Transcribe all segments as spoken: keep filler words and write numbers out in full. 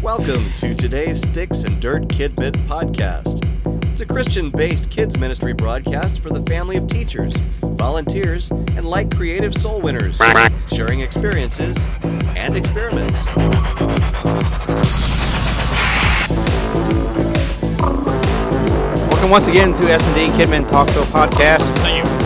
Welcome to today's Sticks and Dirt Kidmin podcast. It's a Christian-based kids ministry broadcast for the family of teachers, volunteers, and like creative soul winners, sharing experiences and experiments. Welcome once again to S and D Kidmin Talk Show podcast. Thank you.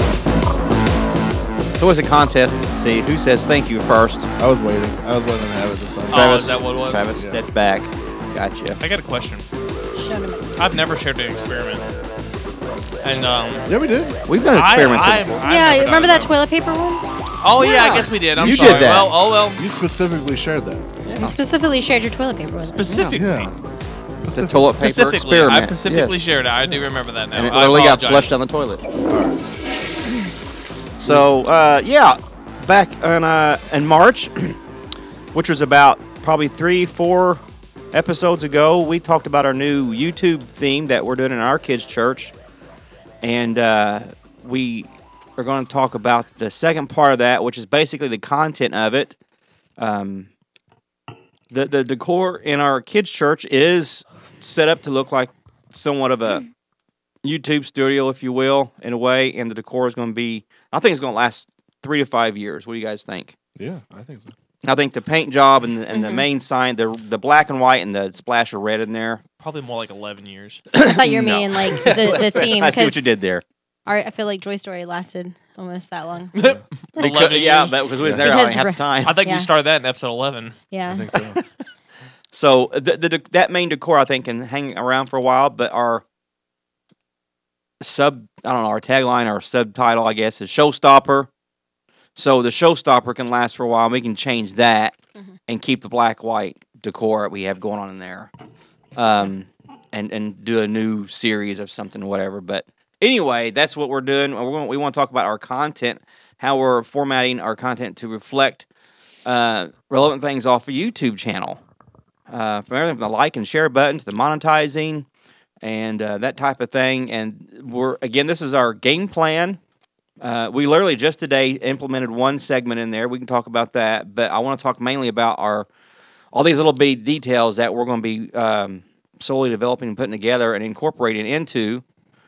It's always a contest to see who says thank you first. I was waiting. I was letting them have it this time. Oh, Travis, is that what it was? Travis, Yeah. that's back. Gotcha. I got a question. Shut him. I've never shared an experiment. And, um... Yeah, we did. We've done experiments I, I, before. I've Yeah, never remember done that toilet paper one? Oh, yeah, Yeah. I guess we did. I'm You sorry. did that. Well, oh, well. You specifically shared that. You specifically shared your toilet paper with us. Specifically. Yeah. The toilet paper Specifically. experiment. I specifically Yes. shared it. I do remember that now. And it I literally got apologize. flushed down the toilet. So, uh, yeah, back in, uh, in March, which was about probably three, four episodes ago, we talked about our new YouTube theme that we're doing in our kids' church. And uh, we are going to talk about the second part of that, which is basically the content of it. Um, the, the decor in our kids' church is set up to look like somewhat of a YouTube studio, if you will, in a way, and the decor is going to be, I think it's going to last three to five years. What do you guys think? Yeah, I think so. I think the paint job and the, and the Mhm. main sign, the the black and white and the splash of red in there. Probably more like eleven years. I thought you were No. meaning like the, the theme. I see what 'cause you did there. Our, I feel like Joy Story lasted almost that long. Because, eleven yeah, years. because we was Yeah. there Because only half the the- time. I think Yeah. we started that in episode eleven. I Yeah. think so. So the, the, the that main decor, I think, can hang around for a while, but our sub, I don't know, our tagline, our subtitle, I guess, is Showstopper. So the Showstopper can last for a while. And we can change that Mhm. and keep the black-white decor we have going on in there, um, and and do a new series of something, whatever. But anyway, that's what we're doing. We're going, we want to talk about our content, how we're formatting our content to reflect uh, relevant things off a YouTube channel. Uh, from everything from the like and share buttons, the monetizing, and uh, that type of thing. And we're again, this is our game plan. Uh, we literally just today implemented one segment in there. We can talk about that, but I want to talk mainly about our all these little bitty details that we're going to be um, slowly developing and putting together and incorporating into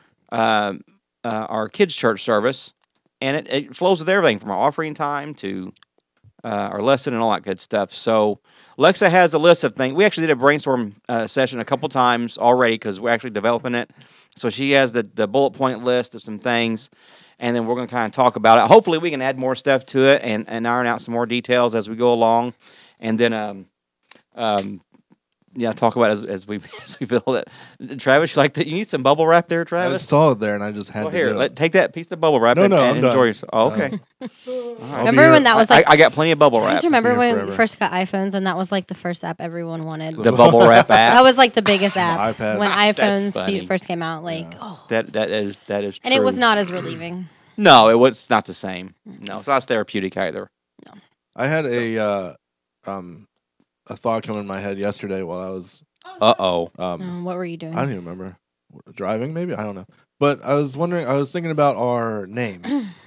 um uh, our kids' church service. And it, it flows with everything from our offering time to uh, our lesson and all that good stuff. So Lexa has a list of things. We actually did a brainstorm uh, session a couple times already because we're actually developing it. So she has the, the bullet point list of some things, and then we're going to kind of talk about it. Hopefully we can add more stuff to it and, and iron out some more details as we go along. And then, um, um, yeah, talk about it as, as we as we build it. Travis, you like that? You need some bubble wrap there, I Travis? just saw it there, and I just had Well, to here, do let, it. take that piece of bubble wrap No, and, no, and I'm done. enjoy yourself. Oh, okay. I'll be Remember here- when that was like? I, I got plenty of bubble I wrap. just remember here when forever. we first got iPhones, and that was like the first app everyone wanted. The bubble wrap app. That was like the biggest app iPad. when That's iPhones funny. first came out. Like, Yeah. oh, That that is that is. and it was true. not as relieving. No, it was not the same. No, it's not as therapeutic either. I had a uh, um, a thought come in my head yesterday while I was Uh oh. um, Um, what were you doing? I don't even remember driving. Maybe I don't know. But I was wondering. I was thinking about our name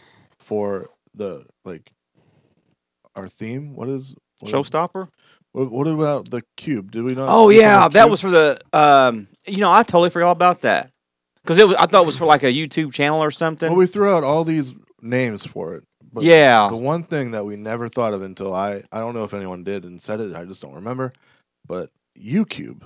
for the like our theme. What is what, Showstopper. What, what about the cube? Did we not? Oh use the yeah, word that cube? was for the. Um, you know, I totally forgot about that because it was. I thought it was for like a YouTube channel or something. Well, we threw out all these names for it. But yeah. the one thing that we never thought of until I I don't know if anyone did and said it. I just don't remember. But UCube.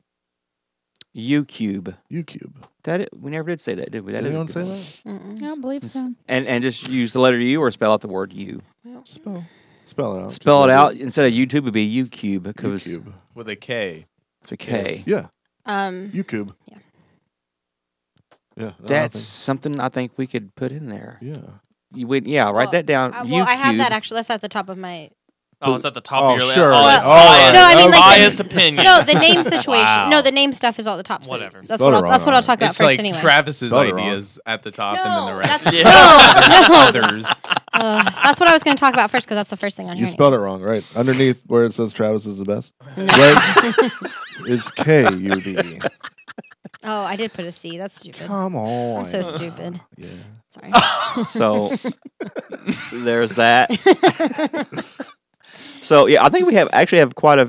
UCube. UCube. That it, we never did say that, did we? That Did is a anyone good say one. that? Mm-mm. I don't believe so. And and just use the letter U or spell out the word U. Spell spell it out. Spell 'cause it I out did. instead of YouTube. It'd be UCube because UCube. With a K. it's a K. Yeah. Um, UCube. Yeah. Yeah. no, I That's think- something I think we could put in there. yeah. You would, yeah, write Well, that down. uh, well, I have that UCube. actually. That's at the top of my. Oh, it's at the top Oh, of your list. sure. Oh, Well, it's All biased. right. No, I mean, like, biased opinion. No, the name situation. Wow. No, the name stuff is all at the top. So Whatever. That's Spelled what it I'll, that's what wrong. I'll talk about It's first like anyway. Travis's Spelled it wrong. ideas at the top No, and then the rest. that's- Yeah. No, no. Others. Uh, that's what I was going to talk about first because that's the first thing on You here. spelled it wrong, right? Underneath where it says Travis is the best. No. Right? It's K U D. Oh, I did put a C. That's stupid. Come on. I'm so stupid. Yeah. Sorry. So there's that. So yeah, I think we have actually have quite a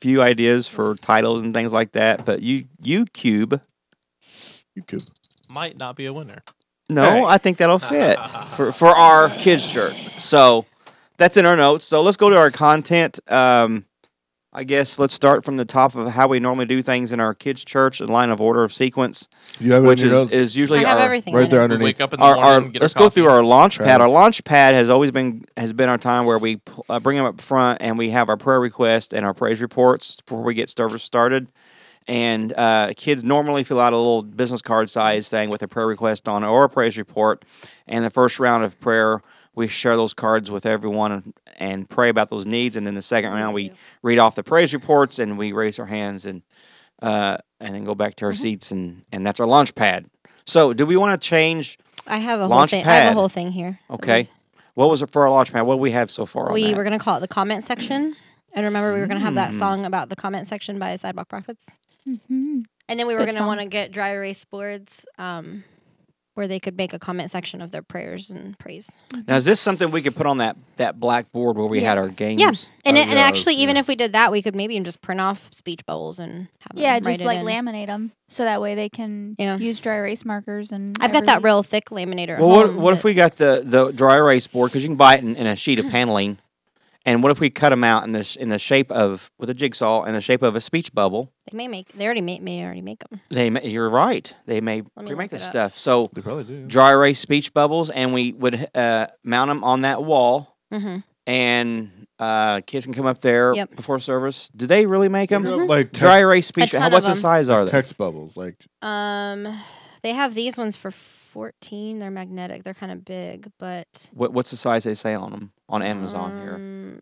few ideas for titles and things like that, but you YouCube. You could. Might not be a winner. No, Hey. I think that'll fit for for our kids' church. So that's in our notes. So let's go to our content. Um, I guess let's start from the top of how we normally do things in our kids' church, in line of order of sequence, You have it which in your is, notes? is I usually have our everything. right in there it. underneath. Wake up in the our, morning, our get let's our go coffee. through our launch pad. Our Travis. launch pad has always been has been our time where we uh, bring them up front and we have our prayer requests and our praise reports before we get service started. And uh, kids normally fill out a little business card size thing with a prayer request on it or a praise report. And the first round of prayer, we share those cards with everyone and, and pray about those needs. And then the second round, we read off the praise reports and we raise our hands and uh, and then go back to our Mhm. seats. And, and that's our launch pad. So do we want to change? I have a whole Launch thing. I have pad. a whole thing here. that Okay. What was it for our launch pad? What do we have so far We, on we that? were gonna call it the comment section, and remember we were gonna have that Mm. song about the comment section by Sidewalk Prophets, Mm-hmm. and then we were Good gonna song. want to get dry erase boards, um, where they could make a comment section of their prayers and praise. Now, is this something we could put on that, that blackboard where we had our Yes. games? Yeah, and Oh, it, and yeah, actually, that's- even yeah. if we did that, we could maybe even just print off speech bubbles and have Yeah, them just write like it in. laminate them so that way they can Yeah. use dry erase markers and. I've got that every- real thick laminator. At Well, what, home what if that- we got the, the dry erase board? Because you can buy it in, in a sheet of paneling. And what if we cut them out in the, sh- in the shape of, with a jigsaw, in the shape of a speech bubble? They may make. They already may, may already make them. They, may, you're right. They may me remake look this it up. stuff. So They probably do. dry erase speech bubbles, and we would uh, mount them on that wall, Mm-hmm. and uh, kids can come up there Yep. before service. Do they really make them? You know, Like Dry text, erase speech. ton How, of what's the them. size are they? text bubbles. Like Um, they have these ones for fourteen. They're magnetic. They're kind of big, but What, what's the size they say on them on Amazon here? um,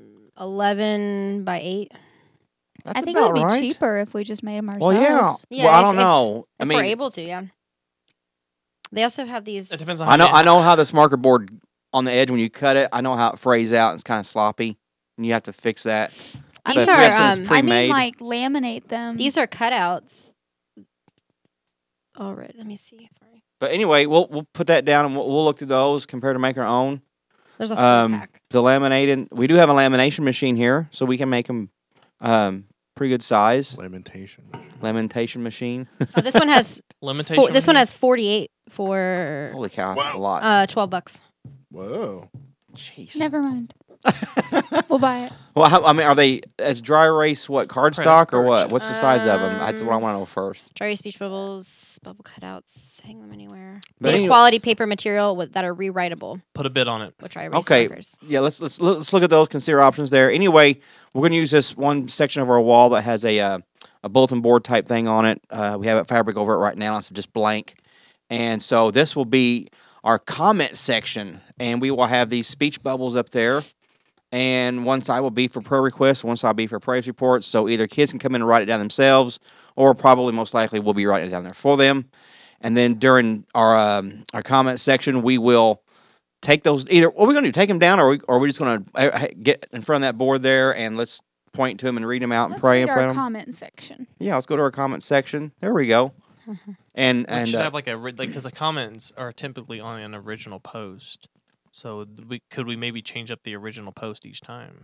eleven by eight. That's I think it would be about right. cheaper if we just made them Well, ourselves. yeah. Yeah, well, I if- don't if- know. I If mean, we're able to, yeah. They also have these. It depends on I know. how I know how this marker board on the edge when you cut it. I know how it frays out. It's kind of sloppy, and you have to fix that. I These But mean, we are, have some um, I pre-made. mean, like laminate them. These are cutouts. All right, let me see. Sorry, But anyway, we'll we'll put that down and we'll, we'll look through those, compare to make our own. there's a full Um, pack. the laminating. We do have a lamination machine here, so we can make them um, pretty good size. lamentation. Lamentation machine. Oh, this one has. limitation. Four, this one has forty-eight for Holy cow, that's a lot. uh twelve bucks. Whoa. Jeez. Never mind. We'll buy it. Well, how, I mean, are they as dry erase what cardstock or what? correction. What's the size of them? That's what I Um, want to know first. Dry erase speech bubbles, bubble cutouts, hang them anywhere. But Made of anyway- quality paper material with, that are rewritable, Put a bid on it. which I erase Okay. markers. Yeah, let's let's let's look at those. Consider options there. Anyway, we're going to use this one section of our wall that has a uh, a bulletin board type thing on it. Uh, we have a fabric over it right now. It's just blank, and so this will be our comment section, and we will have these speech bubbles up there. And one side will be for prayer requests, one side will be for praise reports. So either kids can come in and write it down themselves, or probably most likely we'll be writing it down there for them. And then during our um, our comment section, we will take those either. What are we going to do? Take them down, or are we, or are we just going to get in front of that board there and let's point to them and read them out and Let's pray read in our front of them? comment section. Yeah, let's go to our comment section. There we go. And We and should uh, have like a ri- like because the comments are typically on an original post. So th- we could we maybe change up the original post each time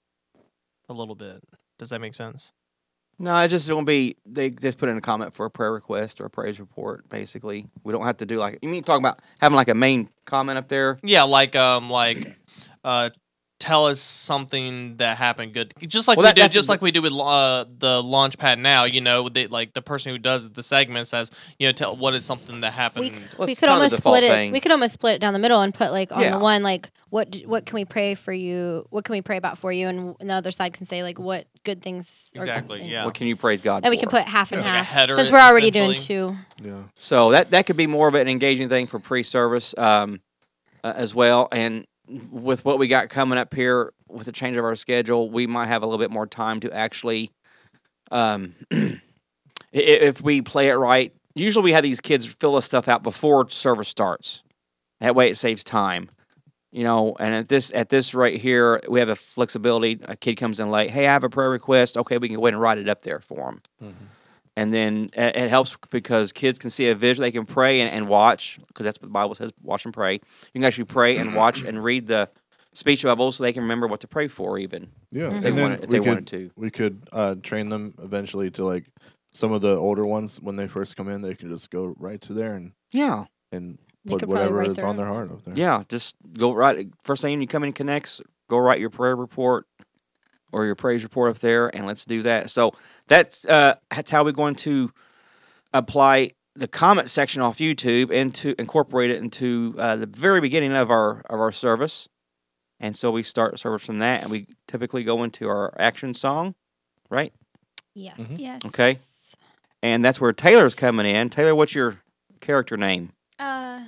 a little bit. Does that make sense? no, it just won't be. They just put in a comment for a prayer request or a praise report. Basically, we don't have to do like you mean talking about having like a main comment up there. Yeah, like um like uh tell us something that happened good, just like Well, we that- do, that's just the- like we do with uh, the launch pad now. You know, they, like the person who does the segment says, you know, tell what is something that happened. We, Well, we it's could kinda the almost default split it. thing. We could almost split it down the middle and put like on Yeah. the one like what d- what can we pray for you? What can we pray about for you? And, and the other side can say like what good things. are- Exactly, and- yeah. What can you praise God And we for? can put half and Like a half header, since we're already doing essentially. two. Yeah. So that that could be more of an engaging thing for pre-service um, uh, as well. And with what we got coming up here, with the change of our schedule, we might have a little bit more time to actually, um, i- if we play it right. Usually, we have these kids fill this stuff out before service starts. That way, it saves time. You know, and at this at this right here, we have a flexibility. A kid comes in late. Hey, I have a prayer request. Okay, we can go ahead and write it up there for them. Mm-hmm. And then it, it helps because kids can see a visual. They can pray and, and watch because that's what the Bible says: watch and pray. You can actually pray and watch and read the speech bubbles so they can remember what to pray for, even Yeah, Mhm. if they and then wanted, if we they could wanted to. we could uh, train them eventually to like some of the older ones when they first come in. They can just go right to there and Yeah, and They put could probably whatever write is their on own. their heart up there. yeah. Just go right first thing you come in connects. Go write your prayer report or your praise report up there, and let's do that. So that's uh, that's how we're going to apply the comment section off YouTube and to incorporate it into uh, the very beginning of our of our service. And so we start service from that, and we typically go into our action song, right? Yes. Mhm. Yes. Okay. And that's where Taylor's coming in. Taylor, what's your character name? Uh,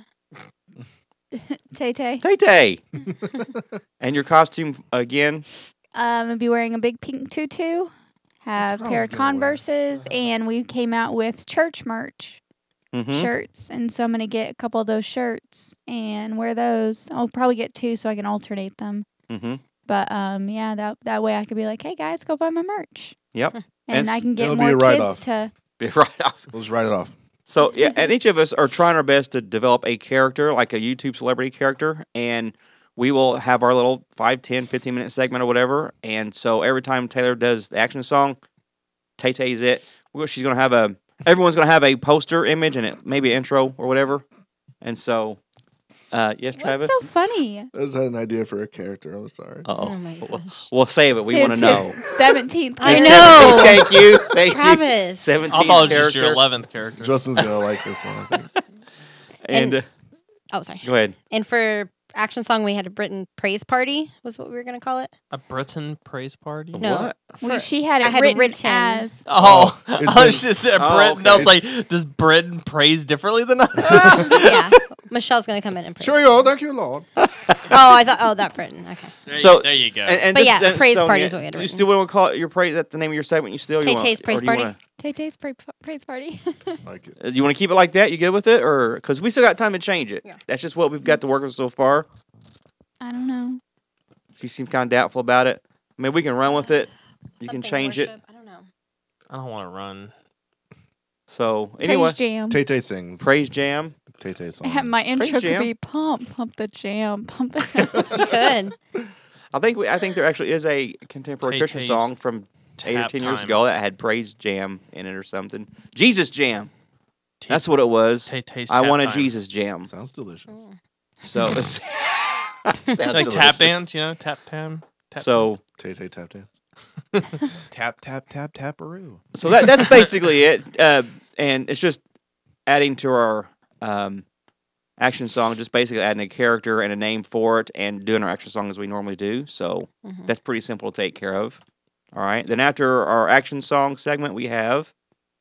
Tay Tay. Tay Tay. And your costume again? Um, I'll be wearing a big pink tutu, have what I pair was of gonna wear. Converses, and we came out with church merch Mm-hmm. shirts, and so I'm gonna get a couple of those shirts and wear those. I'll probably get two so I can alternate them. Mm-hmm. But um, yeah, that that way I could be like, hey guys, go buy my merch, Yep. and And I can get it'll be more a kids write-off. to. Be right off. We'll just write it off. So yeah, and each of us are trying our best to develop a character, like a YouTube celebrity character, and we will have our little five, ten, fifteen minute segment or whatever. And so every time Taylor does the action song, Tay Tay's it. Well, she's gonna have a everyone's gonna have a poster image and it maybe an intro or whatever. And so uh yes, Travis. What's so funny? I just had an idea for a character. I'm sorry. Uh Oh oh. my We'll, gosh. we'll save it. We His- want to know. his seventeenth. I His know. seventeenth, Thank you. Thank you. Travis. I Seventeen thought it was just your character. eleventh character. Justin's gonna like this one. I think. And, And- uh, Oh, sorry. go ahead. And for action song, we had a Britain praise party. Was what we were gonna call it. A Britain praise party. No. What? We, For- she had it I had written, written- as. Oh, Oh, it's I was been- just saying Oh, Britain. I was okay. like, does Britain praise differently than us? Yeah. Michelle's gonna come in and praise. Sure, you. Thank you, Lord. Oh, I thought. Oh, that Britain. Okay. there, So- you, there you go. And, and But this- yeah, that's praise so- party is what we had Do you written. still want to call it your praise? That's the name of your segment. You still you Tay wanna- Tay's or praise do you party. wanna- Tay Tay's pra- praise party. Like it. Uh, you want to keep it like that? You good with it, or because we still got time to change it? Yeah. That's just what we've got to work with so far. I don't know. You seem kind of doubtful about it. I mean, we can run with it. You can Something change it. worship, I don't know. I don't want to run. So anyway, Praise jam. Tay Tay sings. praise jam. Tay Tay songs. My intro could jam. be pump, pump the jam, pump the. You could. I think we, I think there actually is a contemporary Tay Christian Tay's song from eight or Tap ten years time. ago that had praise jam in it or something. Jesus jam. Tay- That's what it was. Tay Tay's I tap want a time. Jesus jam. Sounds delicious. Mm. So it's sounds Like tap delicious. dance, you know, tap tam. Tap So Tay Tay tap dance. Tap tap tap taparoo. So that that's basically it, uh, and it's just adding to our um, action song, just basically adding a character and a name for it, and doing our action song as we normally do. So Mhm. that's pretty simple to take care of. All right. Then after our action song segment, we have.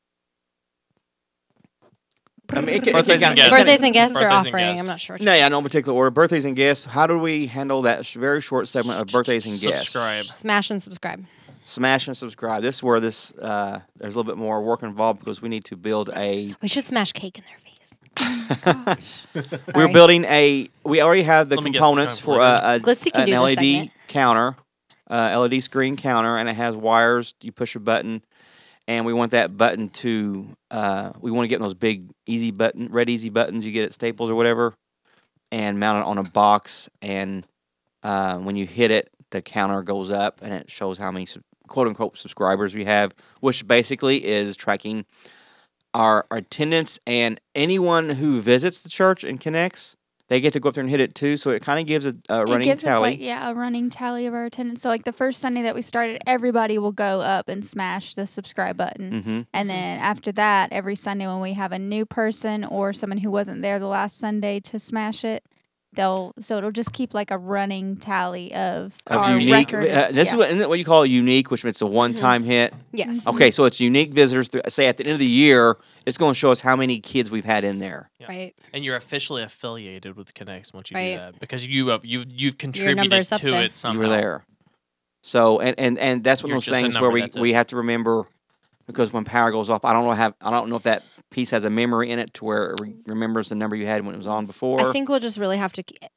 I mean, it, can- it, Birthdays can- and it guests. can- Birthdays and guests or Birthdays and offering. guests. I'm not sure. which No, one. yeah, no particular order. Birthdays and guests. How do we handle that sh- very short segment of birthdays and guests? Subscribe. Smash and subscribe. Smash and subscribe. This is where this uh, there's a little bit more work involved because we need to build a. We should smash cake in their face. We're Sorry. building a. We already have the Let me guess, components it's for kind a, of a Glitzy can an do L this E D segment. counter, uh, L E D screen counter, and it has wires. You push a button, and we want that button to. Uh, we want to get those big easy button, red easy buttons you get at Staples or whatever, and mount it on a box. And uh, when you hit it, the counter goes up, and it shows how many sub- quote unquote subscribers we have, which basically is tracking our attendance, and anyone who visits the church and connects, they get to go up there and hit it too. So it kind of gives a, a It running gives us tally. like yeah a running tally of our attendance. So like the first Sunday that we started, everybody will go up and smash the subscribe button. mm-hmm. And then after that, every Sunday when we have a new person or someone who wasn't there the last Sunday to smash it, they'll so it'll just keep like a running tally of, Of our unique, record. uh, this yeah. is what, isn't it what you call a unique, which means it's a one-time hit. Yes. Okay, so it's unique visitors. Through, say at the end of the year, it's going to show us how many kids we've had in there. Yeah. Right. And you're officially affiliated with Connects once you Right. do that because you have you you've contributed number's to up there. it somehow. You were there. So and and and that's one You're of those just a things number, where we, that's it. we have to remember because when power goes off, I don't know have I don't know if that piece has a memory in it to where it re- remembers the number you had when it was on before. I think we'll just really have to. ke-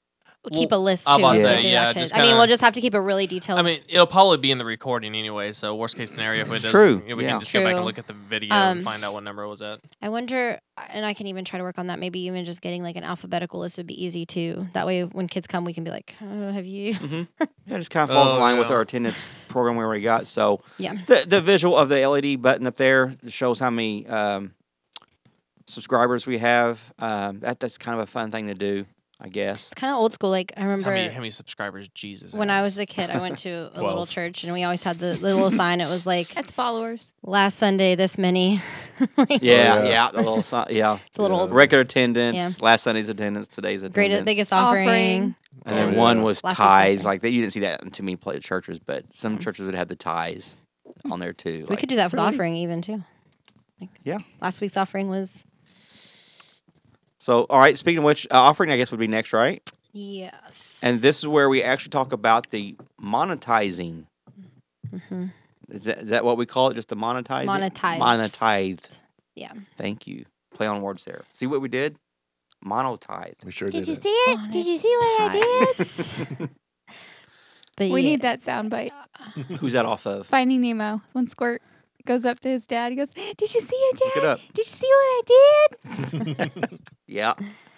keep a list too. I'm about to if say, we do yeah, that, 'cause- just I mean, kinda- we'll just have to keep it really detailed. I mean, it'll probably be in the recording anyway. So worst case scenario, if it does, True, we yeah. can just go back and True. look at the video Um, and find out what number it was at. I wonder, and I can even try to work on that. Maybe even just getting like an alphabetical list would be easy too. That way, when kids come, we can be like, oh, "Have you?" hmm Yeah, it just kind of falls in Oh, line with yeah. our attendance program we already got. So Yeah. the the visual of the L E D button up there shows how many um, subscribers we have. Um, that that's kind of a fun thing to do, I guess. It's kind of old school. Like I That's remember how many how many subscribers Jesus when I has. was a kid, I went to a little Twelve. church, and we always had the, the little sign. It was like That's followers. last Sunday, this many. Like, Yeah, yeah. yeah, the little si- yeah. It's a little Yeah. old. Record attendance, Yeah. last Sunday's attendance, today's attendance. Greatest, biggest offering. Offering. And Oh, then yeah. one was Last week's ties. offering. Like they, you didn't see that in too many play churches, but some Mm. churches would have the ties on there too. We like- could do that with Really? offering even too. Like, Yeah. Last week's offering was So, all right. Speaking of which, uh, offering I guess would be next, right? yes. And this is where we actually talk about the monetizing. Mhm. Is that, is that what we call it? Just the monetizing? Monetized. Monetized. Yeah. Thank you. Play on words there. See what we did? Monetized. We sure Did did. you it. see it? On Did it. you see what I did? But We yeah. need that sound bite. Who's that off of? Finding Nemo. When Squirt goes up to his dad, he goes, "Did you see it, Look it Dad? up. Did you see what I did?" Yeah.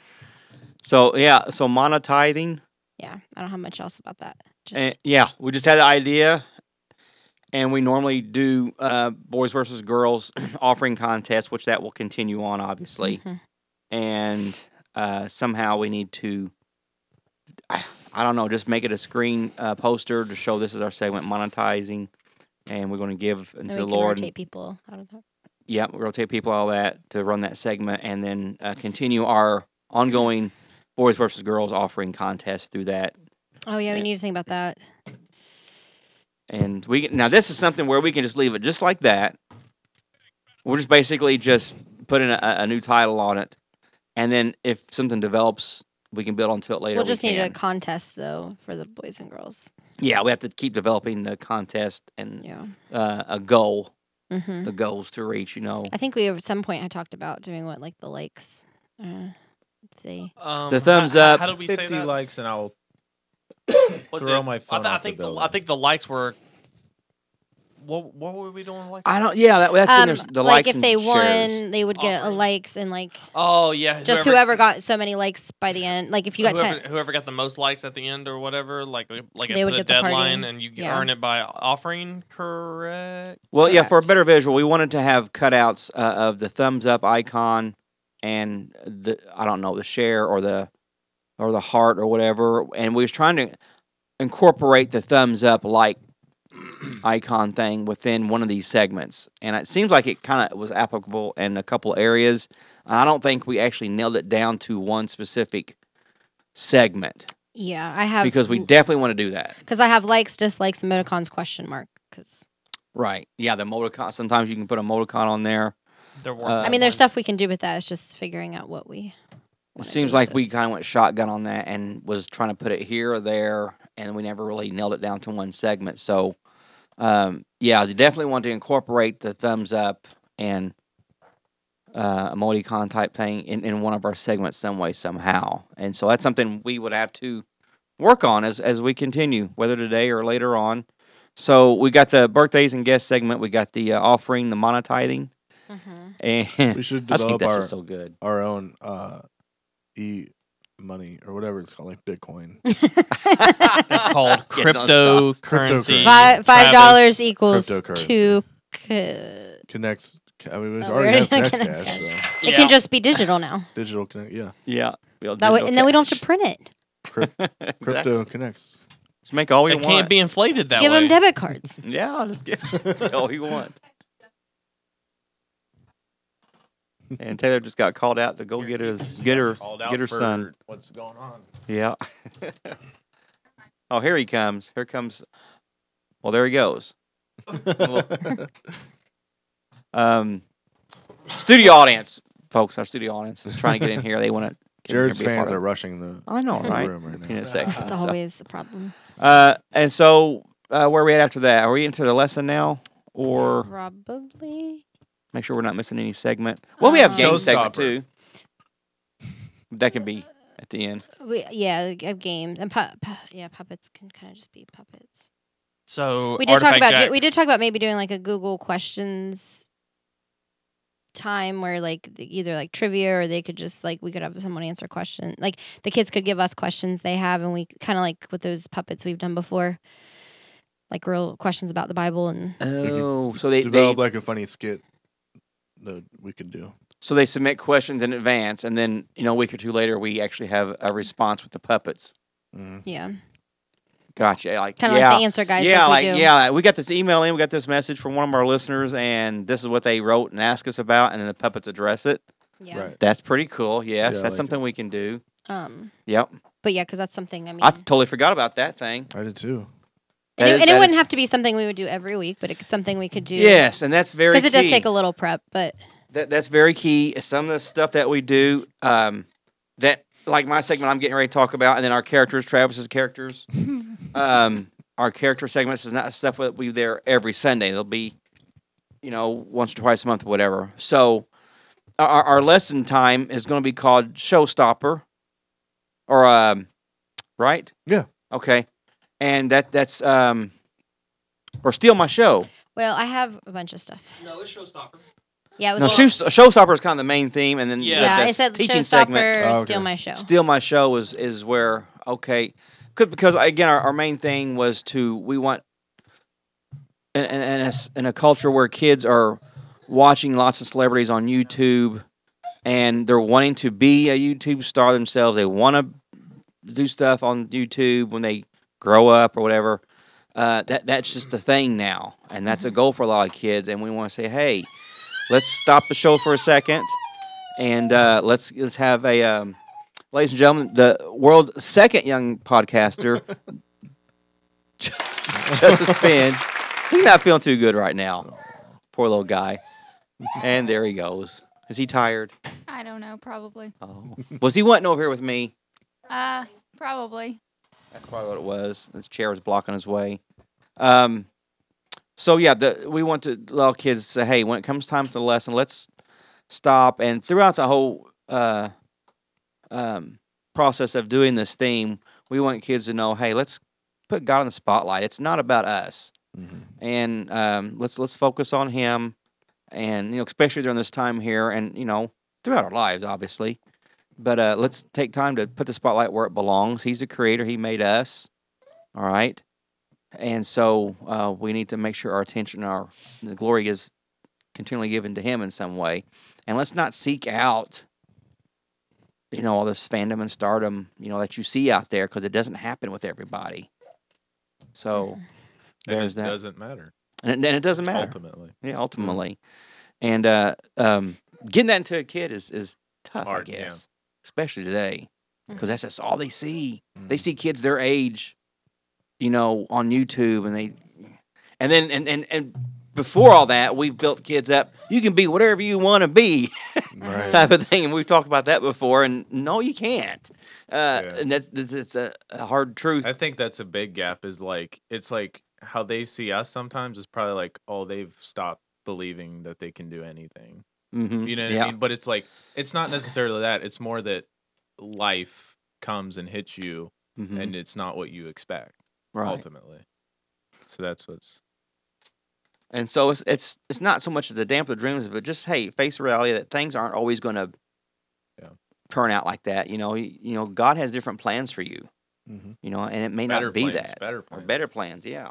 So, yeah. So, monetizing. Yeah, I don't have much else about that. Just And, yeah. We just had the idea. And we normally do uh, boys versus girls offering contests, which that will continue on, obviously. Mhm. And uh, somehow we need to, I, I don't know, just make it a screen uh, poster to show this is our segment, monetizing, and we're going to give and into we the can Lord. rotate people out of that. Yeah, we'll rotate people all that to run that segment, and then uh, continue our ongoing boys versus girls offering contest through that. Oh yeah, we Yeah. need to think about that. And we can, now this is something where we can just leave it just like that. We're just basically just putting a, a new title on it, and then if something develops, we can build onto it later. We'll just we need a can. contest though for the boys and girls. Yeah, we have to keep developing the contest and Yeah. uh, a goal, hmm the goals to reach. You know, I think we at some point had talked about doing what like the likes. Uh, if they Um, The thumbs how, up. How did we say fifty that? likes, and I'll Was throw it- my I, phone th- I off the think the, I building. think the likes were. What what were we doing? Like I don't. Yeah, that, that's in um, there's the like likes if and they shares. won, they would get a Offering. likes and like oh yeah, just whoever got so many likes by the end. Like if you got whoever, ten, whoever got the most likes at the end or whatever, like like They I would put a get the party. deadline and you Yeah. earn it by offering. Correct. Well, yeah, for a Correct. better visual, we wanted to have cutouts uh, of the thumbs up icon and the I don't know the share or the or the heart or whatever, and we was trying to incorporate the thumbs up like icon thing within one of these segments, and it seems like it kind of was applicable in a couple areas. I don't think we actually nailed it down to one specific segment yeah, I have because we definitely want to do that. because I have likes, dislikes, emoticons, question mark. Because Right? Yeah, the emoticon. Sometimes you can put a emoticon on there. There were. Uh, I mean, there's stuff we can do with that. It's just figuring out what we. It wanna seems do with like we this. kind of went shotgun on that and was trying to put it here or there, and we never really nailed it down to one segment. So, um, yeah, they definitely want to incorporate the thumbs up and uh, emoticon type thing in, in one of our segments some way, somehow. And so that's something we would have to work on as, as we continue, whether today or later on. So we got the birthdays and guest segment. We got the uh, offering, the monetizing. And We should I just think develop that's our just so good. our own uh, e money or whatever it's called, like Bitcoin. It's called Yeah, no, cryptocurrency. Cryptocurrency. Five five dollars Travis. equals Cryptocurrency. two. c- Connects. I mean, we Oh, we already already have Connect Connect Cash, Cash. so It Yeah. can just be digital now. digital Connect. Yeah, Yeah. Build That way, digital and then we don't have cash. to print it. Exactly. crypto connects. Just make all you It want. can't be inflated that Give way. them debit cards. Yeah, just get just all you want. And Taylor just got called out to go get his get her Called out get her for son. What's going on? Yeah. Oh, here he comes. Here comes. Well, there he goes. Um, studio audience, folks. Our studio audience is trying to get in here. They want to. Jared's fans are rushing the, I know, the right? room right now. In a second. That's so. always a problem. Uh, and so, uh, where are we at after that? Are we into the lesson now, or Probably. make sure we're not missing any segment? Well, we have Uh, game segment Showstopper. too. That can be. at the end. We yeah, like, of games and pu- pu- yeah, puppets can kind of just be puppets. So We did talk Artifact about Jack, do- we did talk about maybe doing like a Google questions time where like the, either like trivia or they could just like we could have someone answer question like the kids could give us questions they have and we kind of like with those puppets we've done before, like real questions about the Bible and Oh, so they, they Develop like a funny skit that we could do. so they submit questions in advance, and then you know a week or two later we actually have a response with the puppets. Mm. yeah, Gotcha. Like kind of yeah, like the answer guys. yeah, like, like we do. yeah. We got this email in. We got this message from one of our listeners, and this is what they wrote and asked us about, and then the puppets address it. yeah. Right. That's pretty cool. Yes, Yeah, I that's like something it. we can do. Um, Yep. but yeah, because that's something I mean. I totally forgot about that thing. I did too. and That it, is- and it that wouldn't is- have to be something we would do every week, but it's something we could do. Yes, and that's very because it does key. take a little prep. But That that's very key. Some of the stuff that we do, um, that like my segment I'm getting ready to talk about, and then our characters, Travis's characters, um, our character segments is not stuff that we there every Sunday. It'll be, you know, once or twice a month, or whatever. So our our lesson time is going to be called Showstopper, or um, right? Yeah. Okay, and that that's um, or Steal My Show. well, I have a bunch of stuff. No, it's Showstopper. Yeah, it was. No, a- show, Showstopper is kind of the main theme, and then Yeah. the, yeah, the it said teaching showstopper, segment. Oh, okay. steal my show. Steal My Show is is where okay, could because again our, our main thing was to we want in, in, in, a, s- in a culture where kids are watching lots of celebrities on YouTube and they're wanting to be a YouTube star themselves. They want to do stuff on YouTube when they grow up or whatever. Uh, that that's just the thing now, and that's a goal for a lot of kids. And we want to say, hey, let's stop the show for a second, and uh, let's let's have a, um, ladies and gentlemen, the world's second young podcaster, Justice, Justice Finch. He's not feeling too good right now. Poor little guy. And there he goes. Is he tired? I don't know, probably. Oh, was he wanting over here with me? Uh, probably. That's probably what it was. This chair was blocking his way. Um, so yeah, the we want to allow kids to say, hey, when it comes time to the lesson, let's stop. And throughout the whole uh, um, process of doing this theme, we want kids to know, hey, let's put God in the spotlight. It's not about us, Mhm. and um, let's let's focus on Him. And you know, especially during this time here, and you know, throughout our lives, obviously. But uh, let's take time to put the spotlight where it belongs. He's the creator. He made us. All right. And so uh, we need to make sure our attention, our the glory is continually given to Him in some way. And let's not seek out, you know, all this fandom and stardom, you know, that you see out there, because it doesn't happen with everybody. So And there's it that. doesn't matter And it, and it doesn't matter. ultimately. Yeah, ultimately. And uh, um, getting that into a kid is, is tough, Hard, I yeah. guess, especially today, because that's just all they see. They Mhm. see kids their age, you know, on YouTube, and they, and then and and and before all that, we've built kids up. You can be whatever you want to be, Right. type of thing, and we've talked about that before. And no, you can't. Uh, Yeah. And that's that's it's a, a hard truth. I think that's a big gap. Is like it's like how they see us sometimes is probably like, oh, they've stopped believing that they can do anything. Mhm. You know what Yeah. I mean? But it's like it's not necessarily that. It's more that life comes and hits you, Mhm. and it's not what you expect right. ultimately. So that's what's And so it's it's it's not so much as the damp the dreams, but just hey, face the reality that things aren't always going to Yeah. turn out like that. You know, you, you know, God has different plans for you. Mhm. You know, and it may better not be plans, that better or plans. better plans. Yeah.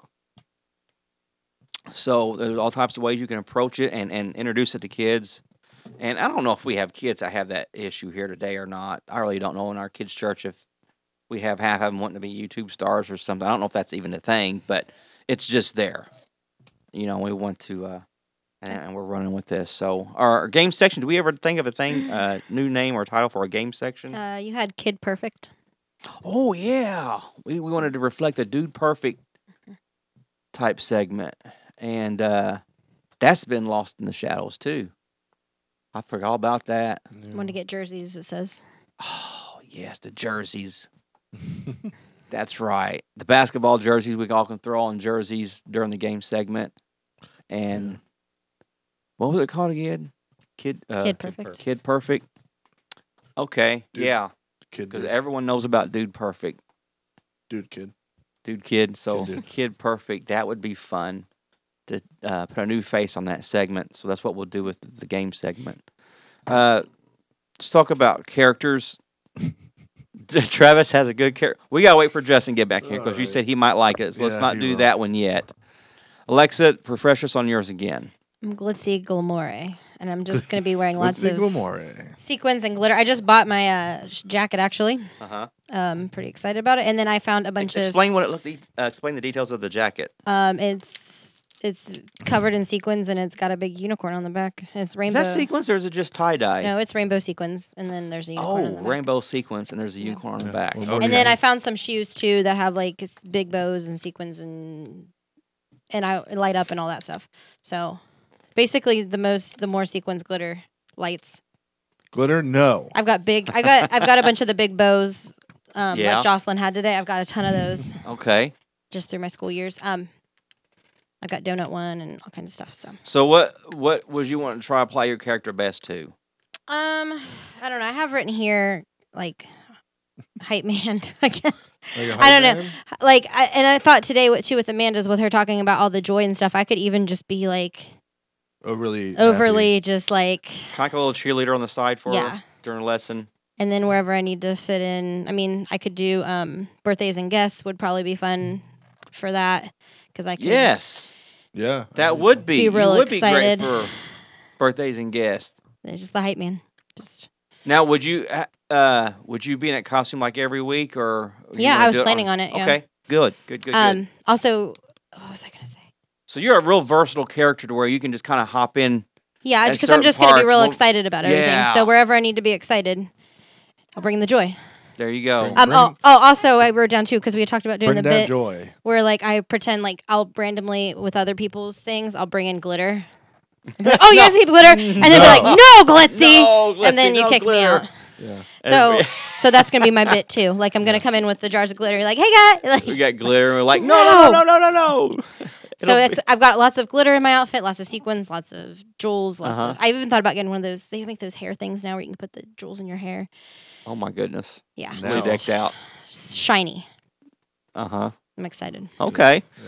So there's all types of ways you can approach it and and introduce it to kids. And I don't know if we have kids that have that issue here today or not. I really don't know in our kids' church if we have half of them wanting to be YouTube stars or something. I don't know if that's even a thing, but it's just there. You know, we want to, uh, and, and we're running with this. So, our, our game section. Do we ever think of a thing, uh, new name or title for a game section? Uh, you had Kid Perfect. Oh yeah, we we wanted to reflect a Dude Perfect type segment, and uh, that's been lost in the shadows too. I forgot all about that. Yeah. Want to get jerseys? It says. Oh yes, the jerseys. That's right. The basketball jerseys. We all can throw on jerseys during the game segment. And Yeah. what was it called again? Kid. Uh, Kid Perfect. Kid Perfect. Okay. Dude. Yeah. Kid, because dude, everyone knows about Dude Perfect, dude, kid. Dude Kid. So Kid Dude. Kid Perfect, that would be fun to uh, put a new face on that segment. So that's what we'll do with the game segment. Uh, let's talk about characters. Travis has a good character. We gotta wait for Justin to get back here because you Alright. said he might like it. So let's Yeah, not he do will. that one yet. Alexa, refresh us on yours again. I'm Glitzy Glamour, and I'm just gonna be wearing lots Let's of see Gilmore. sequins and glitter. I just bought my uh, sh- jacket actually. Uh huh. Um, pretty excited about it. And then I found a bunch Explain what it looked. Uh, explain the details of the jacket. of um, it's it's covered in sequins and it's got a big unicorn on the back. It's Is rainbow. that sequins or is it just tie dye? No, it's rainbow sequins, and then there's a unicorn Oh, on the back. rainbow sequins, and there's a unicorn on the Yeah. back. Well, what do And you then I have? found some shoes too that have like s- big bows and sequins and and I light up and all that stuff. So basically, the most the more sequins, glitter, lights. Glitter? No. I've got big. I got I've got a bunch of the big bows, um, Yeah. like Jocelyn had today. I've got a ton of those Okay. just through my school years. Um, I got donut one and all kinds of stuff. So So what what was you want to try to apply your character best to? um, I don't know. I have written here like hype man. I guess. Like a I don't hype know. man? Like, I, and I thought today with, too with Amanda's with her talking about all the joy and stuff. I could even just be like Overly. happy. overly just like, Kind of like a little cheerleader on the side for Yeah. her during a lesson. and then wherever I need to fit in. I mean, I could do um birthdays and guests would probably be fun for that because I could. Yes, Yeah. that would be. Be you real would excited. be great for birthdays and guests. It's just the hype man. Just Now, would you uh, uh would you be in that costume like every week or? you Yeah, wanna I was do planning on it, yeah. Okay, good, good, good, good. um. Also, what was I gonna say? So you're a real versatile character to where you can just kind of hop in. Yeah, At because I'm certain just gonna be parts, real well, excited about everything. yeah. So wherever I need to be excited, I'll bring the joy. There you go. Bring- Um. Oh, Bring- oh. Also, I wrote down too because we had talked about doing Bring the that bit. joy. Where like I pretend like I'll randomly with other people's things I'll bring in glitter. Oh yes, he glitter, and then be like, no glitzy, No, and then Glitzy, you no kick me glitter. out. Yeah. So Every- so that's gonna be my bit too. Like I'm gonna come in with the jars of glitter, like hey guys. Like, we got glitter. And we're like, no, no, no, no, no, no, no. so It'll it's be- I've got lots of glitter in my outfit, lots of sequins, lots of jewels, lots Uh-huh. of. I even thought about getting one of those. They make those hair things now where you can put the jewels in your hair. oh my goodness, Yeah, Nice. really just decked out. shiny. Uh huh. I'm excited. Okay. Yeah.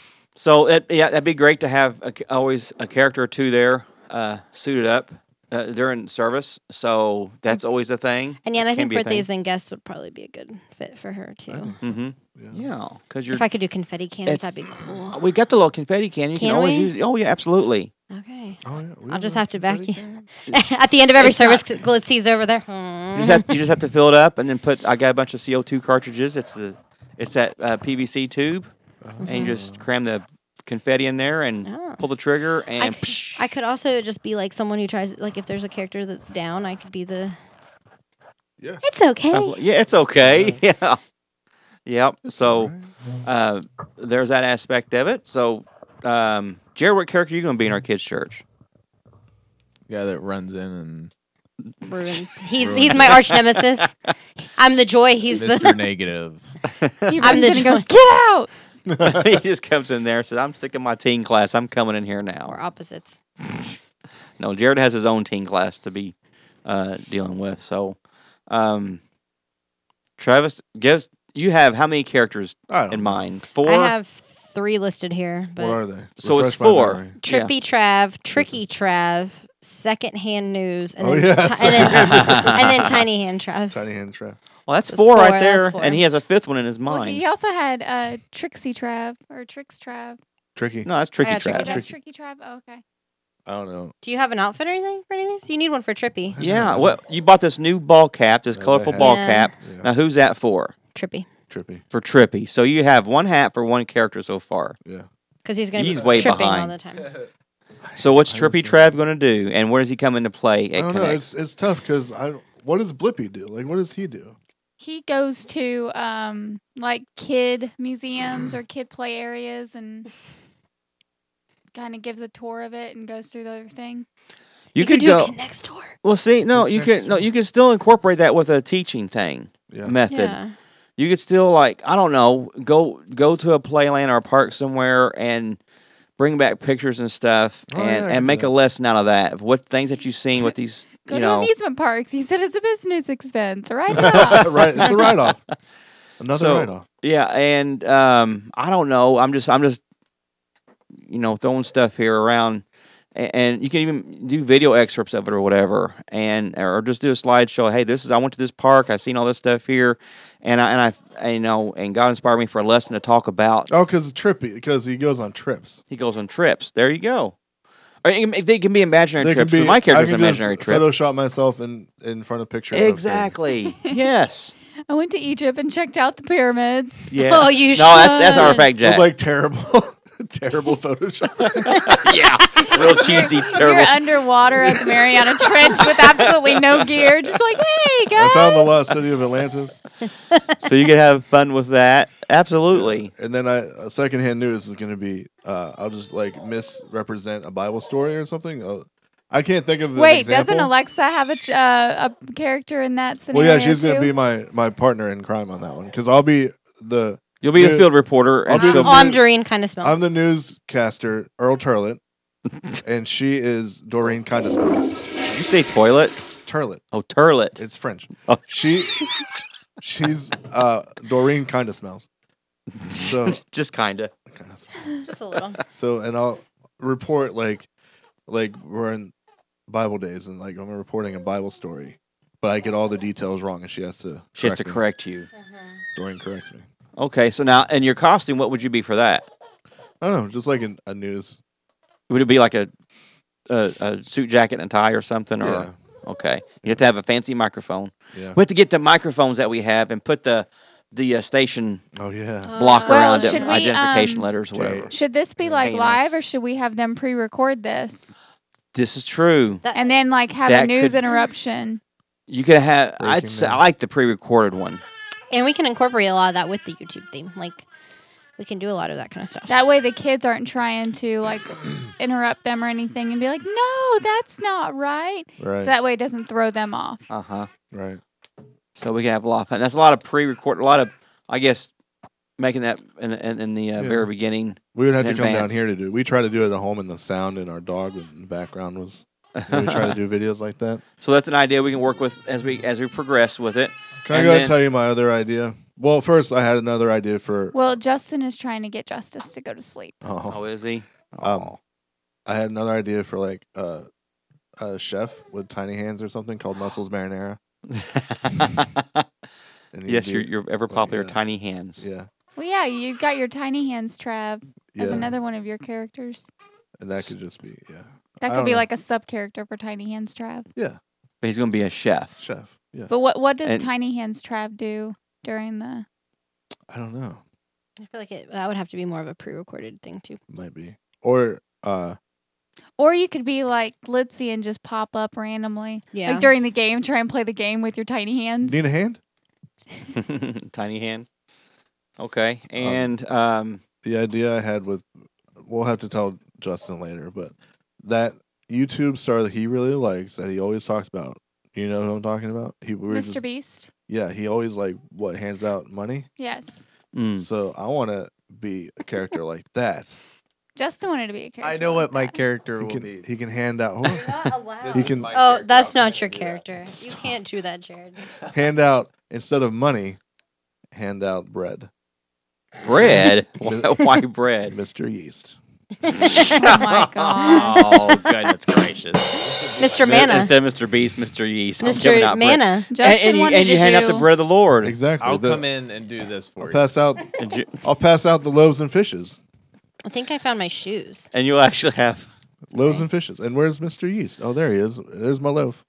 So it, yeah, that'd be great to have a, always a character or two there, uh, suited up uh, during service. So that's always a thing. And yeah, and I Can think be a thing. birthdays and guests would probably be a good fit for her too. I think so. Mm-hmm. Yeah. Yeah, because you're. If I could do confetti cannons, It's- that'd be cool. we got the little confetti can. You can, Can always we? use. Oh yeah, absolutely. Okay. Oh, yeah. we I'll just a have to confetti vacuum. can? At the end of every It's service, not- Glitzy's over there. You just, have, you just have to fill it up and then put. I got a bunch of C O two cartridges. It's the, it's that uh, P V C tube, and you just cram the confetti in there and Oh. pull the trigger I, and. I could also just be like someone who tries, like if there's a character that's down, I could be the. Yeah. It's okay. Yeah, it's okay. Yeah. Yep. So Alright. uh, there's that aspect of it. So, um, Jared, what character are you going to be in our kids' church? Guy that runs in and Ruined. He's he's my arch nemesis. I'm the joy. He's Mister the. Negative. He I'm runs the in and goes, joy. get out. He just comes in there and says, I'm sick of my teen class. I'm coming in here Or now. opposites. No, Jared has his own teen class to be uh, dealing with. So, um, Travis, gives you have how many characters I don't in know. mind? Four? I have three listed here, but What are they? So it's Refresh my four. memory. Trippy Trav, Tricky Trav, Secondhand News, and Oh, then yeah, ti- and, then, Secondhand and then Tiny Hand Trav. Tiny hand trap. Well, that's That's four, four, right that's there. four. And he has a fifth one in his Well, mind. he also had uh, Trixie Trav or Trix Trav. Tricky. No, that's Tricky got Tricky Trav. Trav. That's Tricky Trav. Oh, okay. I don't know. Do you have an outfit or anything for any of these? You need one for Trippy. Yeah, well, you bought this new ball cap, this Yeah, they colorful have- ball Yeah. cap. Yeah. Now, who's that for? Trippy. Trippy. For Trippy. So you have one hat for one character so far. Yeah. Because he's going to He's be way tripping all behind. the time. So what's I Trippy was, uh, Trav going to do, and where does he come into play I at don't know. Connect? It's it's tough because I. What does Blippy do? Like, what does he do? He goes to um like kid museums or kid play areas and kind of gives a tour of it and goes through the thing. You, could could do go. a Connect store. Well, see, no, you Connect can no, store. you can still incorporate that with a teaching thing Yeah. method. Yeah. You could still like I don't know, go go to a playland or a park somewhere and bring back pictures and stuff, Oh, yeah, I and can and do make that. a lesson out of that. Of what things that you've seen with these Go you to know, amusement parks. He said it's a business expense. Right now. right, it's a write off. Another So- write off. yeah, and um, I don't know. I'm just, I'm just, you know, throwing stuff here around, and, and you can even do video excerpts of it or whatever, and or just do a slideshow. Hey, this is I went to this park. I seen all this stuff here, and I and I, I you know, and God inspired me for a lesson to talk about. Oh, because trippy, because he goes on trips. He goes on trips. There you go. Or it can- they can be imaginary They trips. can be. 'cause my I character's can an imaginary just trip. Photoshop myself in in front of pictures. of things. Exactly. Yes. I went to Egypt and checked out the pyramids. Yeah. Oh, you no, that's that's our should. fact, Jack. With like terrible, terrible Photoshop. yeah. Real cheesy, You're terrible. underwater at the Mariana Trench with absolutely no gear. Just like, hey, I guys. found the lost city of Atlantis, So you can have fun with that. Absolutely. and then I uh, secondhand news is going to be. Uh, I'll just like misrepresent a Bible story or something. Uh, I can't think of an Wait, example. doesn't Alexa have a, ch- uh, a character in that scenario? Well, yeah, she's too? gonna be my my partner in crime on that one because I'll be the You'll be Yeah. a field reporter. I'll And be the she'll- Oh, I'm news- Doreen kind of smells. I'm the newscaster Earl Turlet, and she is Doreen kind of smells. Did you say toilet? Turlet, Oh, turlet. it's French. Oh. She she's uh Doreen kind of smells. So Just kind of. kind of smells. Just a little. So and I'll report like like we're in Bible days and like I'm reporting a Bible story, but I get all the details wrong and she has to She has to me. correct you. Doreen corrects me. Okay, so now, and your costume, what would you be for that? I don't know, just like an, a news. Would it be like a a, a suit jacket and a tie or something? Or Yeah, okay, you have to have a fancy microphone. yeah. We have to get the microphones that we have and put the the uh, station Oh yeah. block Well, around it, should we, identification um, letters or Okay. whatever. Should this be Yeah. like Hey, live, nice. or should we have them pre-record this This is true. That- and then like have That a news could- interruption? You could have. I'd Breaking say I news. like the pre-recorded one. and we can incorporate a lot of that with the YouTube theme. Like, we can do a lot of that kind of stuff. That way, the kids aren't trying to like interrupt them or anything, and be like, "No, that's not right." Right. So that way, it doesn't throw them off. Uh huh. right. So we can have a lot of fun. That's a lot of pre-record. A lot of, I guess, making that in in, in the uh, Yeah. very beginning. We would have in to come down advance. here to do. We try to do it at home, and the sound and our dog in the background was. We try to do videos like that. So that's an idea we can work with as we as we progress with it. Can I And go ahead then- and tell you my other idea? Well, first I had another idea for. Well, Justin is trying to get Justice to go to sleep. Oh, Oh, is he? Um, I had another idea for like uh, a chef with tiny hands or something called Muscles Marinara. And he'd yes, be- your your ever popular yeah. tiny hands. Yeah, Well, yeah, you've got your tiny hands, Trav, yeah. as another one of your characters. And that could just be yeah, That I could don't be know. like a sub character for Tiny Hands Trav. yeah, But he's gonna be a chef. chef. Yeah, But what what does And- Tiny Hands Trav do during the? I don't know. I feel like it, that would have to be more of a pre-recorded thing too. Might be or uh, Or you could be like Litzy and just pop up randomly, Yeah. like during the game. Try and play the game with your tiny hands. need a hand. tiny hand. Okay, and um, The idea I had with, we'll have to tell Justin later, but that YouTube star that he really likes that he always talks about. You know who I'm talking about? He we were Mister just- Beast. Yeah, he always like what hands out money. Yes. mm, So I want to be a character like that. Justin wanted to be a character. I know like what my that. character He will can be. he can hand out Not allowed. This He is can- my Oh, character. that's I'm not gonna your do that. character. You can't do that, Jared. hand out instead of money, hand out bread. bread. why, why bread? Mister Yeast. Oh my god. Oh goodness gracious! Mister Mi- Mana. Instead of Mister Beast, Mister Yeast. I'm Mister giving out bread. Mana. Justin And, and you, wanted and you to hand out do, the bread of the Lord. Exactly. I'll The- come in and do this for I'll you. pass out. And you, I'll pass out the loaves and fishes. I think I found my shoes. and you'll actually have. Loaves and fishes. And where's Mister Yeast? Oh, there he is. There's my loaf.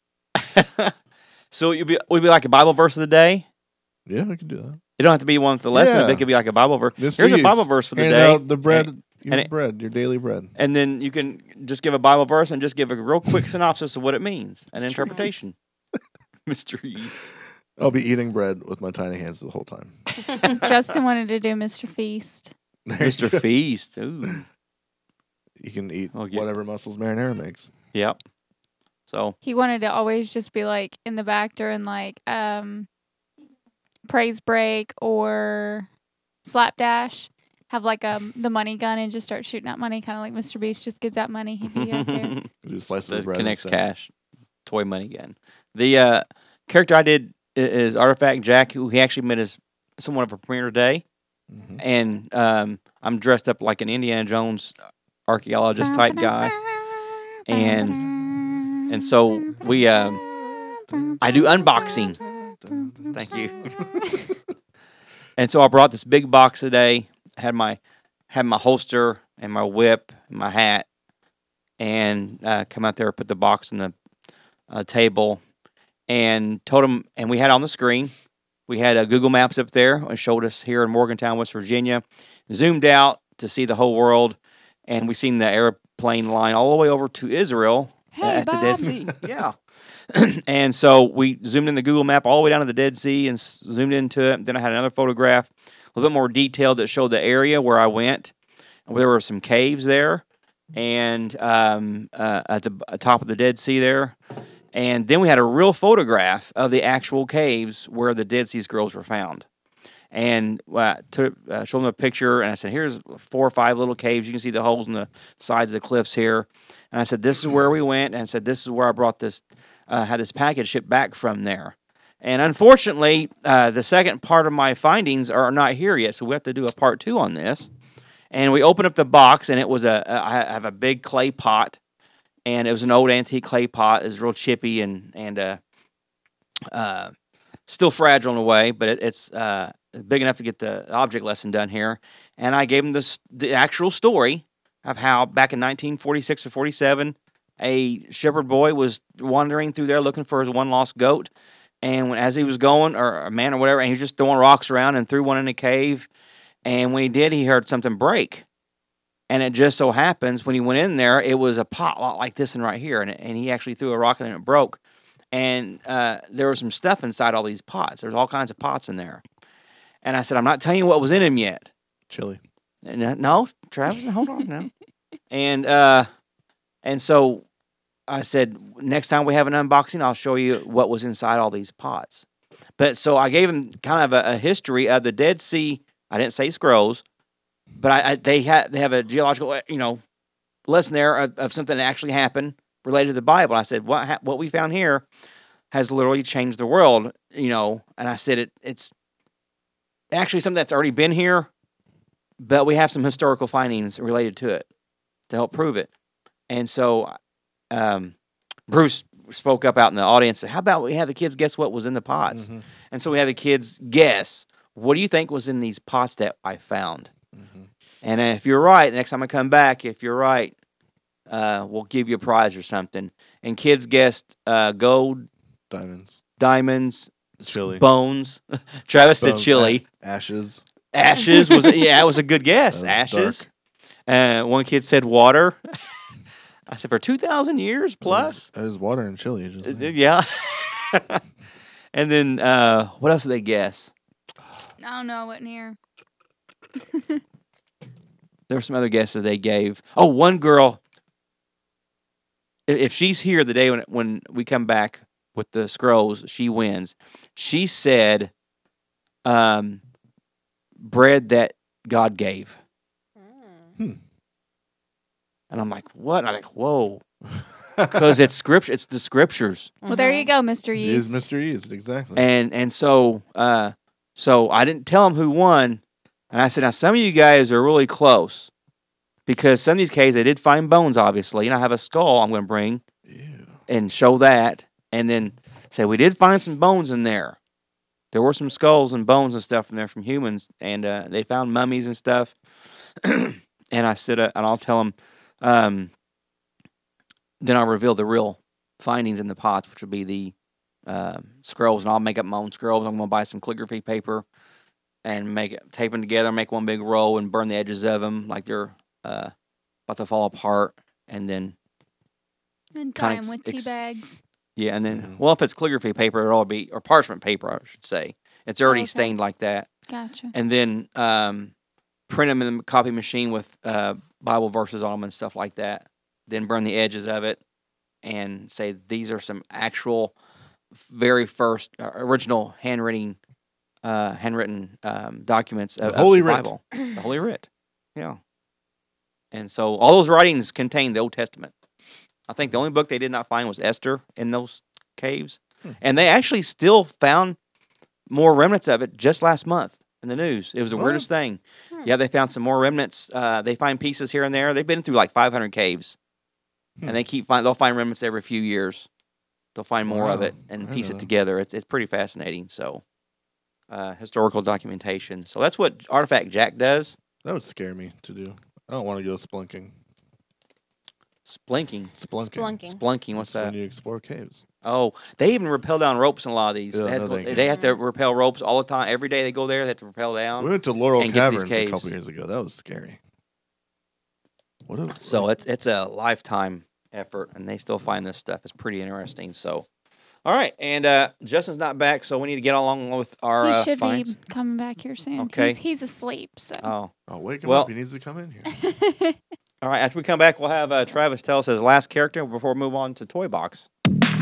So you'll be would be like a Bible verse of the day. Yeah, we can do that. It don't have to be one with the lesson. Yeah. But it could be like a Bible verse. Mister Here's a Yeast. Bible verse for the Hand day, out the bread. your and it- bread. Your daily bread. and then you can just give a Bible verse and just give a real quick synopsis of what it means, an Mister interpretation. Mister Yeast. I'll be eating bread with my tiny hands the whole time. Justin wanted to do Mister Feast. There you Mister go. Feast. Ooh. You can eat Oh, yeah. whatever Muscles Marinara makes. Yep. So He wanted to always just be like in the back during like um praise break or slapdash. Have like um the money gun and just start shooting out money, kind of like Mister Beast just gives out money. He'd be out there. You just slice that the bread. connects and stuff. cash toy money gun. The uh, character I did i- is Artifact Jack, who he actually met as someone of a premiere today, Mhm. and um, I'm dressed up like an Indiana Jones archaeologist type guy, and and so we um, I do unboxing. Thank you. And so I brought this big box today. Had my had my holster and my whip and my hat, and uh, come out there, put the box on the uh, table, and told them. And we had on the screen. We had uh, Google Maps up there. It showed us here in Morgantown, West Virginia. Zoomed out to see the whole world, and we seen the airplane line all the way over to Israel Hey, at the Dead Bob. Sea. Yeah. And so we zoomed in the Google map all the way down to the Dead Sea and s- zoomed into it. Then I had another photograph, a little bit more detailed, that showed the area where I went. There were some caves there, and um, uh, at the b- top of the Dead Sea there. And then we had a real photograph of the actual caves where the Dead Sea Scrolls were found. And uh, took, uh, showed them a picture, and I said, "Here's four or five little caves. You can see the holes in the sides of the cliffs here." And I said, "This is where we went." And I said, "This is where I brought this, uh, had this package shipped back from there." And unfortunately, uh, the second part of my findings are not here yet, so we have to do a part two on this. And we opened up the box, and it was a, a I have a big clay pot, and it was an old antique clay pot. It was real chippy and and uh, uh, still fragile in a way, but it, it's uh, big enough to get the object lesson done here. And I gave him this the actual story of how back in nineteen forty-six or forty-seven, a shepherd boy was wandering through there looking for his one lost goat. And when, as he was going, or a man or whatever, and he was just throwing rocks around and threw one in a cave. And when he did, he heard something break. And it just so happens when he went in there, it was a pot lot like this one right here. And, and he actually threw a rock and it broke. And uh, there was some stuff inside all these pots. There's all kinds of pots in there. And I said, "I'm not telling you what was in them yet." Chili. And, uh, no, Travis, hold on now. And uh, and so I said, "Next time we have an unboxing, I'll show you what was inside all these pots." But so I gave him kind of a, a history of the Dead Sea. I didn't say scrolls, but I, I they had they have a geological uh, you know lesson there of, of something that actually happened related to the Bible. I said, "What ha- what we found here has literally changed the world," you know. And I said, "It it's actually something that's already been here, but we have some historical findings related to it to help prove it." And so um, Bruce spoke up out in the audience. How about we have the kids guess what was in the pots? Mhm. And so we had the kids guess, what do you think was in these pots that I found? Mhm. And if you're right, next time I come back, if you're right, uh, we'll give you a prize or something. And kids guessed uh, gold, Diamonds. diamonds, s- Chili. bones. Travis said Bones, chili. a- ashes. Ashes was yeah, it was a good guess. That was Ashes. Uh, one kid said water. I said for two thousand years It was- plus. It was water and chili. you just Uh, said. Yeah. And then uh, what else did they guess? I don't know. I wasn't here. There were some other guesses they gave. Oh, one girl. i- If she's here the day when when we come back with the scrolls, she wins. She said, um, "Bread that God gave," Hmm. and I'm like, "What?" And I'm like, "Whoa," because it's scripture. It's the scriptures, Well, there you Mhm. go, Mister He is Yeast. Mister Yeast, exactly. and and so uh, so I didn't tell them who won, and I said, "Now some of you guys are really close." Because some of these caves, they did find bones, obviously. And I have a skull I'm going to bring Ew. and show that. And then say, we did find some bones in there. There were some skulls and bones and stuff in there from humans. And uh, they found mummies and stuff. And I said, uh, and I'll tell them, um, then I'll reveal the real findings in the pots, which will be the uh, scrolls. And I'll make up my own scrolls. I'm going to buy some calligraphy paper and make it, tape them together, make one big roll and burn the edges of them like they're uh, about to fall apart, and then And kinda dye 'em with tea ex- bags. yeah, and then Mhm. well, if it's calligraphy paper, it'll all be or parchment paper, I should say. It's already okay. stained like that, Gotcha. and then um, print them in the copy machine with uh, Bible verses on them and stuff like that. Then burn the edges of it, and say these are some actual, very first uh, original handwriting, uh, handwritten um, documents of, The Holy of the Writ. Bible, the Holy Writ. Yeah. And so all those writings contain the Old Testament. I think the only book they did not find was Esther in those caves. Hmm. And they actually still found more remnants of it just last month in the news. It was the What? weirdest thing. Hmm. Yeah, they found some more remnants. Uh, they find pieces here and there. They've been through like five hundred caves. Hmm. And they keep find they'll find remnants every few years. They'll find more of Wow. it and I piece know. it together. It's it's pretty fascinating. So, uh, historical documentation. So that's what Artifact Jack does. That would scare me to do. I don't want to go splunking. Splinking. Splunking. Splunking. Splunking. What's That's that? when you explore caves. Oh, they even rappel down ropes in a lot of these. Yeah, they, have no, to, thank you. they have to rappel ropes all the time. Every day they go there, they have to rappel down. We went to Laurel and get to these Caverns a caves. couple years ago. That was scary. What a, So it's it's a lifetime effort, and they still find this stuff. It's pretty interesting. So, all right, and uh, Justin's not back, so we need to get along with our he uh, should finds. be coming back here soon. Okay. He's, he's asleep, so. Oh, oh, wake him Well- up. He needs to come in here. all right. After we come back, we'll have uh, Travis tell us his last character before we move on to Toy Box.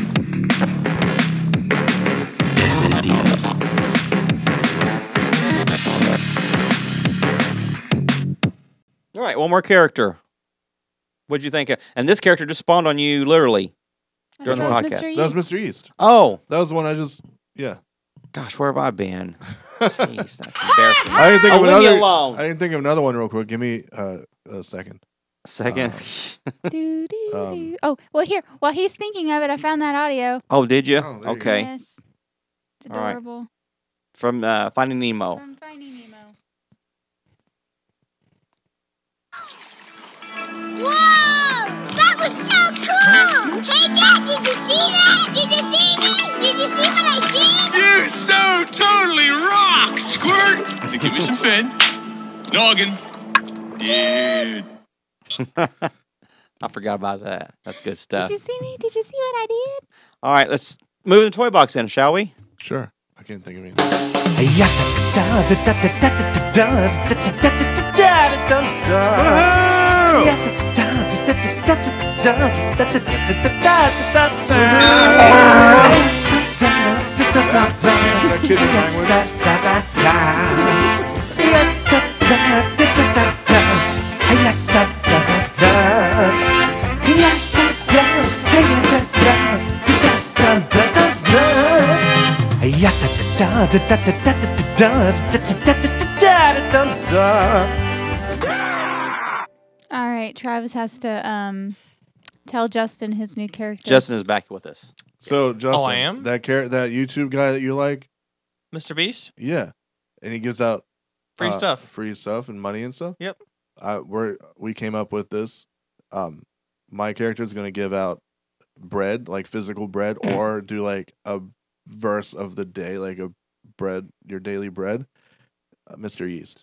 All right, one more character. What'd you think of? And this character just spawned on you literally. I During thought the that was podcast. Mister That was Yeast. Mister East. Oh, That was the one I just, yeah. gosh, where have I been? Jeez, that's embarrassing. I didn't think I'll of leave you another. alone. I didn't think of another one real quick. Give me uh, a second. Second. Doo, doo, Um, doo. Oh, well, here, while he's thinking of it, I found that audio. oh, did you? Oh, there you go. Okay. Yes. It's All right. adorable. From uh, Finding Nemo. From Finding Nemo. Whoa! That was so cool! Hey, Dad, did you see that? Did you see me? Did you see what I did? You so totally rock, Squirt! So give me some fin. Noggin. Dude. I forgot about that. That's good stuff. Did you see me? Did you see what I did? All right, let's move the toy box in, shall we? Sure. I can't think of anything. That kid in language. All right, Travis has to um tell Justin his new character. Justin is back with us. So Justin, am? that car- that YouTube guy that you like, Mister Beast? yeah, and he gives out Free uh, stuff. free stuff and money and stuff. Yep. I we're we came up with this. Um, my character is going to give out bread, like physical bread, or do like a verse of the day, like a bread, your daily bread. Uh, Mister Yeast.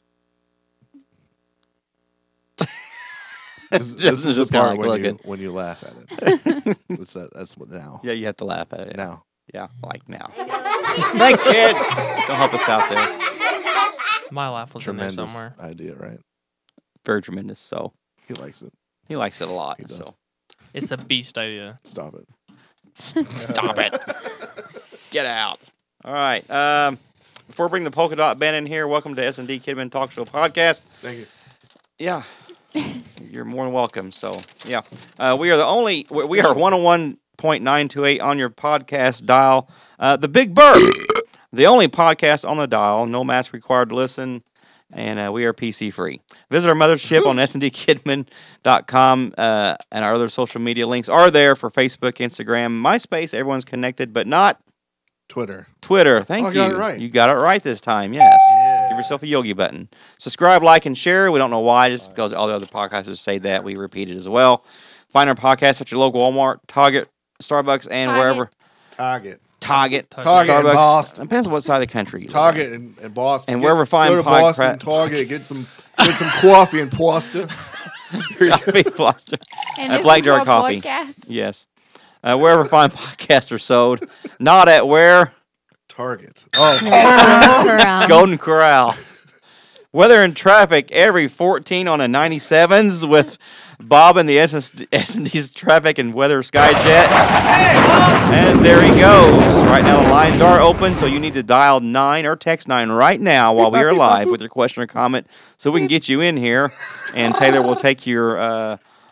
This, this Justin's is the just kinda part like when you looking. when you laugh at it. It's that, that's what now. Yeah, you have to laugh at it. Now. Yeah, like now. Thanks, kids. They'll help us out there. My laugh was in there Tremendous somewhere. idea, right? Very tremendous. So He likes it. he likes it a lot. He does. So It's a beast idea. Stop it. stop it. Get out. All right. Um, before we bring the polka dot band in here, welcome to S and D Kidman Talk Show podcast. Thank you. Yeah. You're more than welcome. So, yeah. Uh, we are the only, we we are one oh one point nine two eight on your podcast dial. Uh, the Big Bird, the only podcast on the dial, no mask required to listen, and uh, we are P C free. Visit our mothership on S and D kidman dot com, uh, and our other social media links are there for Facebook, Instagram, MySpace. Everyone's connected, but not Twitter. Twitter. Thank Oh, I you. got it right. You got it right this time. Yes. Yeah. Give yourself a yogi button. Subscribe, like, and share. We don't know why, just because all the other podcasters say that. We repeat it as well. Find our podcast at your local Walmart, Target, Starbucks, and Target. wherever. Target. Target. Target in Starbucks. Boston. Depends on what side of the country you live Target in, in Boston. And Get- wherever fine go to pod Boston, crap- Target, get some get some coffee in Boston. in. Coffee Foster. And At this Black is Jar your Coffee. podcast. Yes. Uh, wherever fine podcasts are sold. Not at where? Target. Oh, Corral. Golden Corral. Weather and traffic every fourteen on a ninety-sevens with Bob and the S and D's traffic and weather Skyjet. And there he goes. Right now the lines are open, so you need to dial nine or text nine right now while we are live with your question or comment so we can get you in here. And Taylor will take your uh,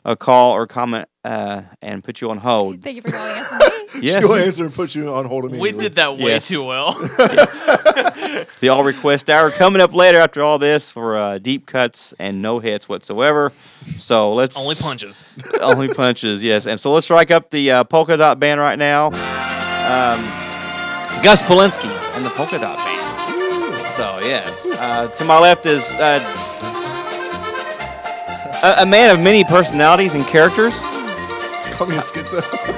a call or comment uh, and put you on hold. Thank you for calling us. Me. Yes. She'll answer and put you on hold We immediately. did that way Yes. too well. The all request hour coming up later after all this for uh, deep cuts and no hits whatsoever. So let's Only punches. only punches, yes. And so let's strike up the uh, polka dot band right now. Um, Gus Polinski and the polka dot band. So yes, uh, to my left is uh, a, a man of many personalities and characters. Call me a schizo.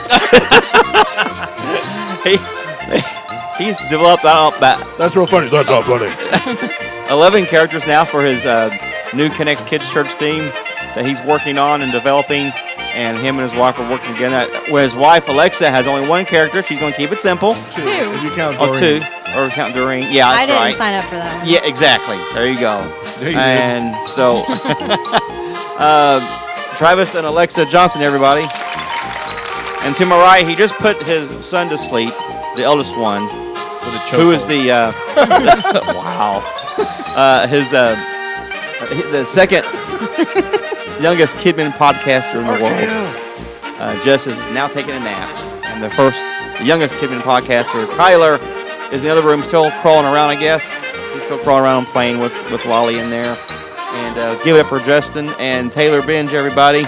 he, he's developed I don't know, about That's real funny. That's not funny. eleven characters now for his uh, new Connects Kids Church theme that he's working on and developing. And him and his wife are working together. Where his wife, Alexa, has only one character. She's going to keep it simple. Two. Two. If you count Oh, Doreen. two. Or count Doreen. Yeah, I that's didn't right. sign up for that one. Yeah, exactly. There you go. There you And so, uh, Travis and Alexa Johnson, everybody. And to my right, he just put his son to sleep, the eldest one, who is the, uh, wow, uh, his, uh, the second youngest Kidman podcaster in the world. Uh, Jess is now taking a nap. And the first, the youngest Kidman podcaster, Tyler, is in the other room still crawling around, I guess. He's still crawling around playing with, with Lolly in there. And uh, give it up for Justin and Taylor Binge, everybody.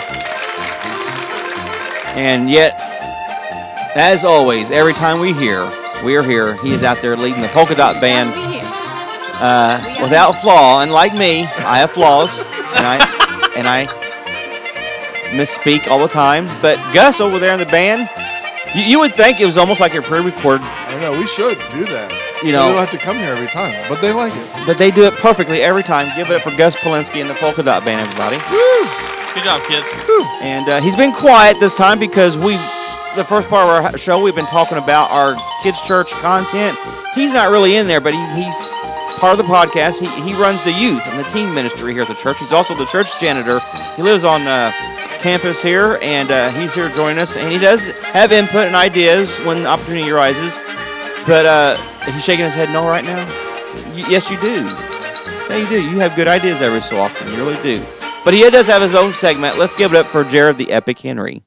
And yet, as always, every time we hear, we are here, he is out there leading the polka dot band We here. uh, without flaw. And like me, I have flaws, and I and I misspeak all the time. But Gus over there in the band, you, you would think it was almost like a pre-recorded, I know. We should do that. You they know- don't have to come here every time, but they like it. but they do it perfectly every time. Give it up for Gus Polinski and the polka dot band, everybody. Good job, kids. And uh, he's been quiet this time because we, the first part of our show, we've been talking about our kids' church content. He's not really in there, but he, he's part of the podcast. He, he runs the youth and the teen ministry here at the church. He's also the church janitor. He lives on uh, campus here, and uh, he's here joining us. And he does have input and ideas when the opportunity arises. But uh, he's shaking his head no right now. Y- yes, you do. Yeah, you do. You have good ideas every so often. You really do. But he does have his own segment. Let's give it up for Jared the Epic Henry.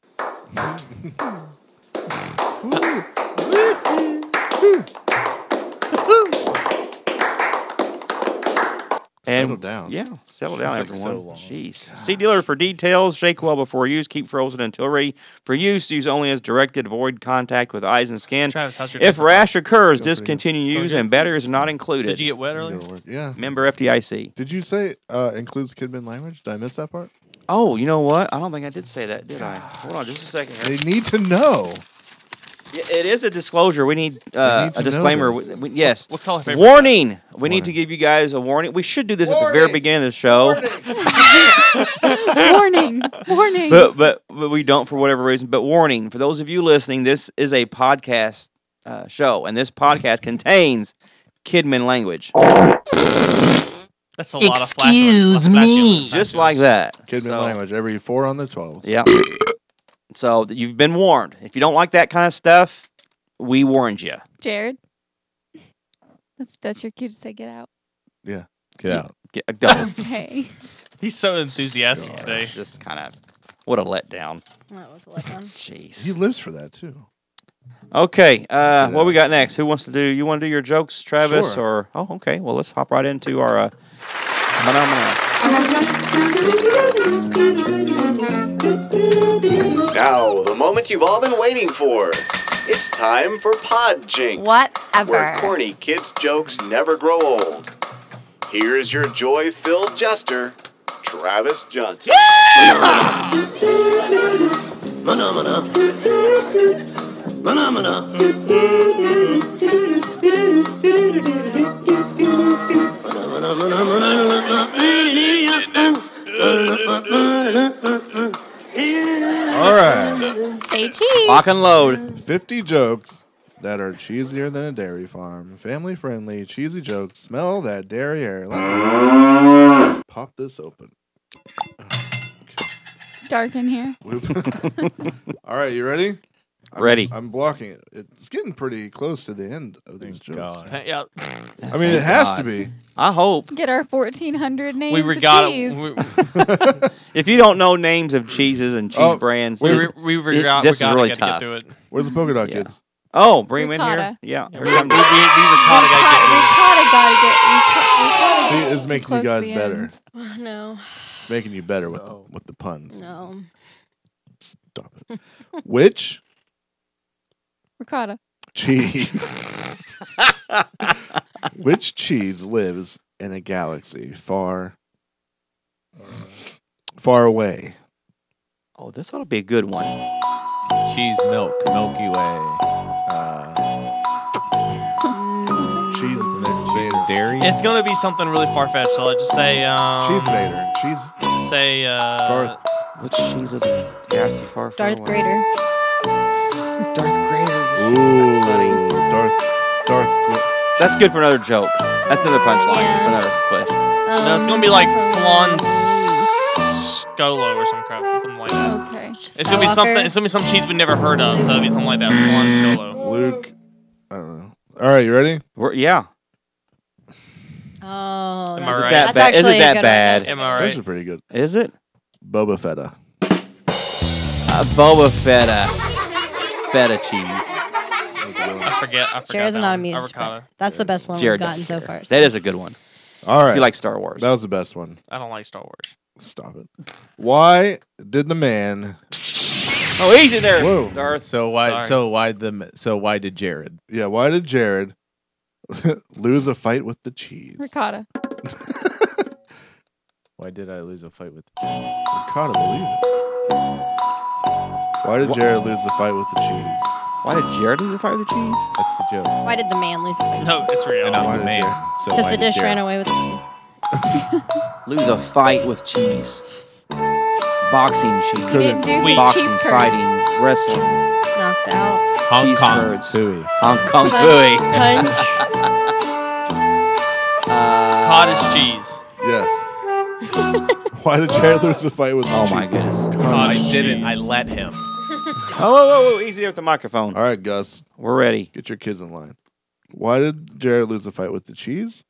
Settle down. Yeah, settle down, Feels like everyone. so long. Jeez. See dealer for details. Shake well before use. Keep frozen until ready. For use, use only as directed. Avoid contact with eyes and skin. Travis, how's your If day? rash occurs, Go pretty discontinue Go use good. and batteries are not included. Did you get wet earlier? It'll work. Yeah. Member F D I C. Did you say uh, includes Kidman language? Did I miss that part? Oh, you know what? I don't think I did say that, did I? Hold on just a second here. They need to know. Yeah, it is a disclosure. We need, uh, need to a know disclaimer. this. We- we- yes. What color paper? Warning. We need Warning. to give you guys a warning. We should do this at the very beginning of the show. Warning. Warning. But, but but we don't for whatever reason. But warning for those of you listening, this is a podcast uh, show, and this podcast contains Kidman language, That's a lot of flashing. Excuse me. just like that. Kidman So, language every four on the twelves. Yeah. So th- you've been warned. If you don't like that kind of stuff, we warned you. Jared. That's that's your cue to say get out. Yeah. Get out. Get, uh, don't. Okay. He's so enthusiastic Yeah, today. it's just kind of what a letdown. That was a letdown. Jeez. He lives for that too. Okay, uh, Get what we got out. next? Who wants to do? You want to do your jokes, Travis, Sure. or oh, okay. Well, let's hop right into our uh, phenomena. Now, the moment you've all been waiting for. It's time for Pod Jinx. Whatever. Where corny kids' jokes never grow old. Here's your joy-filled jester, Travis Johnson. All right. Say cheese. Lock and load. fifty jokes that are cheesier than a dairy farm. Family friendly, cheesy jokes. Smell that dairy air. Let me pop this open. Dark in here. Whoop. All right, you ready? I'm, Ready. I'm blocking it. It's getting pretty close to the end of these Thank jokes. God. Th- Yeah. I mean, it has to God. be. I hope. Get our fourteen hundred names We of forgot cheese. it. We, If you don't know names of cheeses and cheese Oh, brands, we, this- we, we forgot. this is we gotta, really gotta tough. get through it. Where's the polka dot Yeah. kids? oh, bring them in here. Ricotta. Yeah. Yeah, every we, we, we, time- we ricotta gotta get through this. Ricotta gotta get. Ricotta, See, it's making you guys better. Oh, no, It's making you better with No. the, with the puns. no. Stop it. Which Ricotta. cheese? Which cheese lives in a galaxy far, far away? Oh, this ought to be a good one. Cheese, milk, Milky Way. Uh, Cheese cheese Vader. dairy. It's gonna be something really far fetched. So let's just say, um, Cheese Vader. Cheese say, uh, Darth. Which cheese is it? Galaxy far, far Darth away? Grader. Darth Grader. Ooh, That's funny. Darth. Darth. Gra- That's good for another joke. That's another punchline. Yeah. For another question. no, it's gonna be like Flan Scolo or some crap, something like that. Okay. It's gonna be something. It's gonna be some cheese we never heard of. So it'll be something like that. Flan Scolo. Luke. I don't know. All right, you ready? We're, yeah. Oh, Am I that's, right? That that's bad- is it actually a that good bad? One. Am I It's right? actually pretty good. Is it? Boba Fetta. Uh, Boba Fetta. Feta cheese. I forget. I forgot. Jared's that not one. amused. but Avocado. That's the best one Jared we've gotten doesn't so care. far. That is a good one. All right. If you like Star Wars. That was the best one. I don't like Star Wars. Stop it. Why did the man? Oh, easy there, Whoa. Darth. So why? Sorry. So why the? So why did Jared? Yeah. Why did Jared lose a fight with the cheese? Ricotta. Why did I lose a fight with the cheese? I can't believe it. Why did Jared lose the fight with the cheese? Why did Jared lose the fight with the cheese? That's the joke. Why did the man lose the fight? No, it's real. And I'm Why the did man. Jared- So Because why the did dish Jared? ran away with the Lose a fight with cheese. Boxing cheese. He didn't do his Boxing, cheese curds. fighting, wrestling. knocked out. Hong cheese Kong. curds. Phooey. Hong Kong Punch. Fooey. Punch. uh, Cottage cheese. Yes. Why did Jared lose the fight with the Oh cheese? my goodness. I Cottage didn't. cheese. I let him. Oh, whoa, whoa, whoa. Easy there with the microphone. All right, Gus. We're ready. Get your kids in line. Why did Jared lose the fight with the cheese?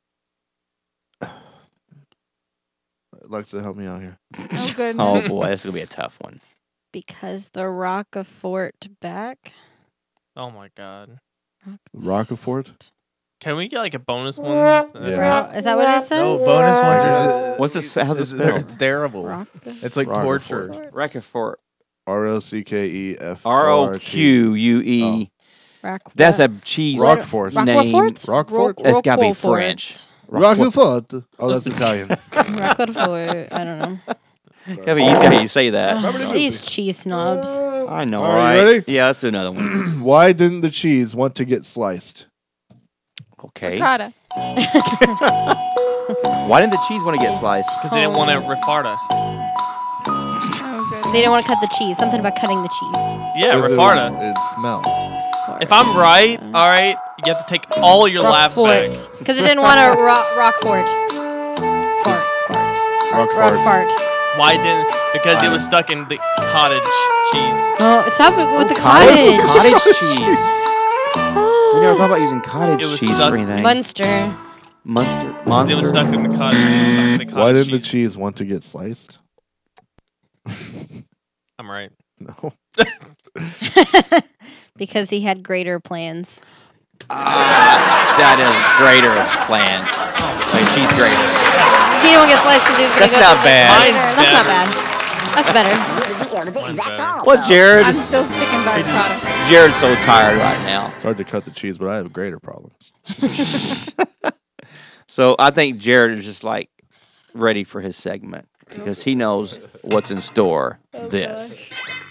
Alexa, help me out here. Oh goodness. Oh boy, this is gonna be a tough one. Because the Rockefort back. Oh my god. Rockefort? Can we get like a bonus one? Yeah. Ro- Is that what it says? No bonus ones are just. What's this? How's it it's, spelled? it's terrible. Rock- It's like Rockefort. torture. Rockefort. R O C K E F R O Q U E. Rock- That's a cheese Rockefort. name. Rockefort? Rockefort? It's gotta be Roquefort. French. Rockefort. Oh, that's Italian. Rockefort. I don't know. Gotta be easy how you say that. Ugh, these cheese snobs. I know, All right, right? you ready? Yeah, let's do another one. Why didn't the cheese want to get sliced? Okay. Ricotta. Why didn't the cheese want to get sliced? Because they didn't want to refarta. Oh goodness. They didn't want to cut the cheese. Something about cutting the cheese. Yeah, 'Cause it refarta. was- It smelled. If I'm right, all right, you have to take all your laughs back. Because it didn't want to ro- Rockfort. Fart. Fart. Rock Rock fart. fart. Why didn't? Because it was stuck in the cottage cheese. Oh, stop it with the Cottage, cottage. cottage cheese. We never thought about using cottage It was cheese stuck- for anything. Munster. Monster. It Monster. was stuck in the cottage. It's stuck in the cottage Why didn't the cheese. cheese want to get sliced? I'm right. No. Because he had greater plans. Ah, that is greater plans. Like, she's greater. He didn't want to get sliced because he was going That's to go. not to the bad. diner. Mine's That's not bad. That's better. That's all. What, Jared? I'm still sticking by Ricotta. Jared's so tired right now. It's hard to cut the cheese, but I have greater problems. So I think Jared is just like ready for his segment because he knows what's in store. This.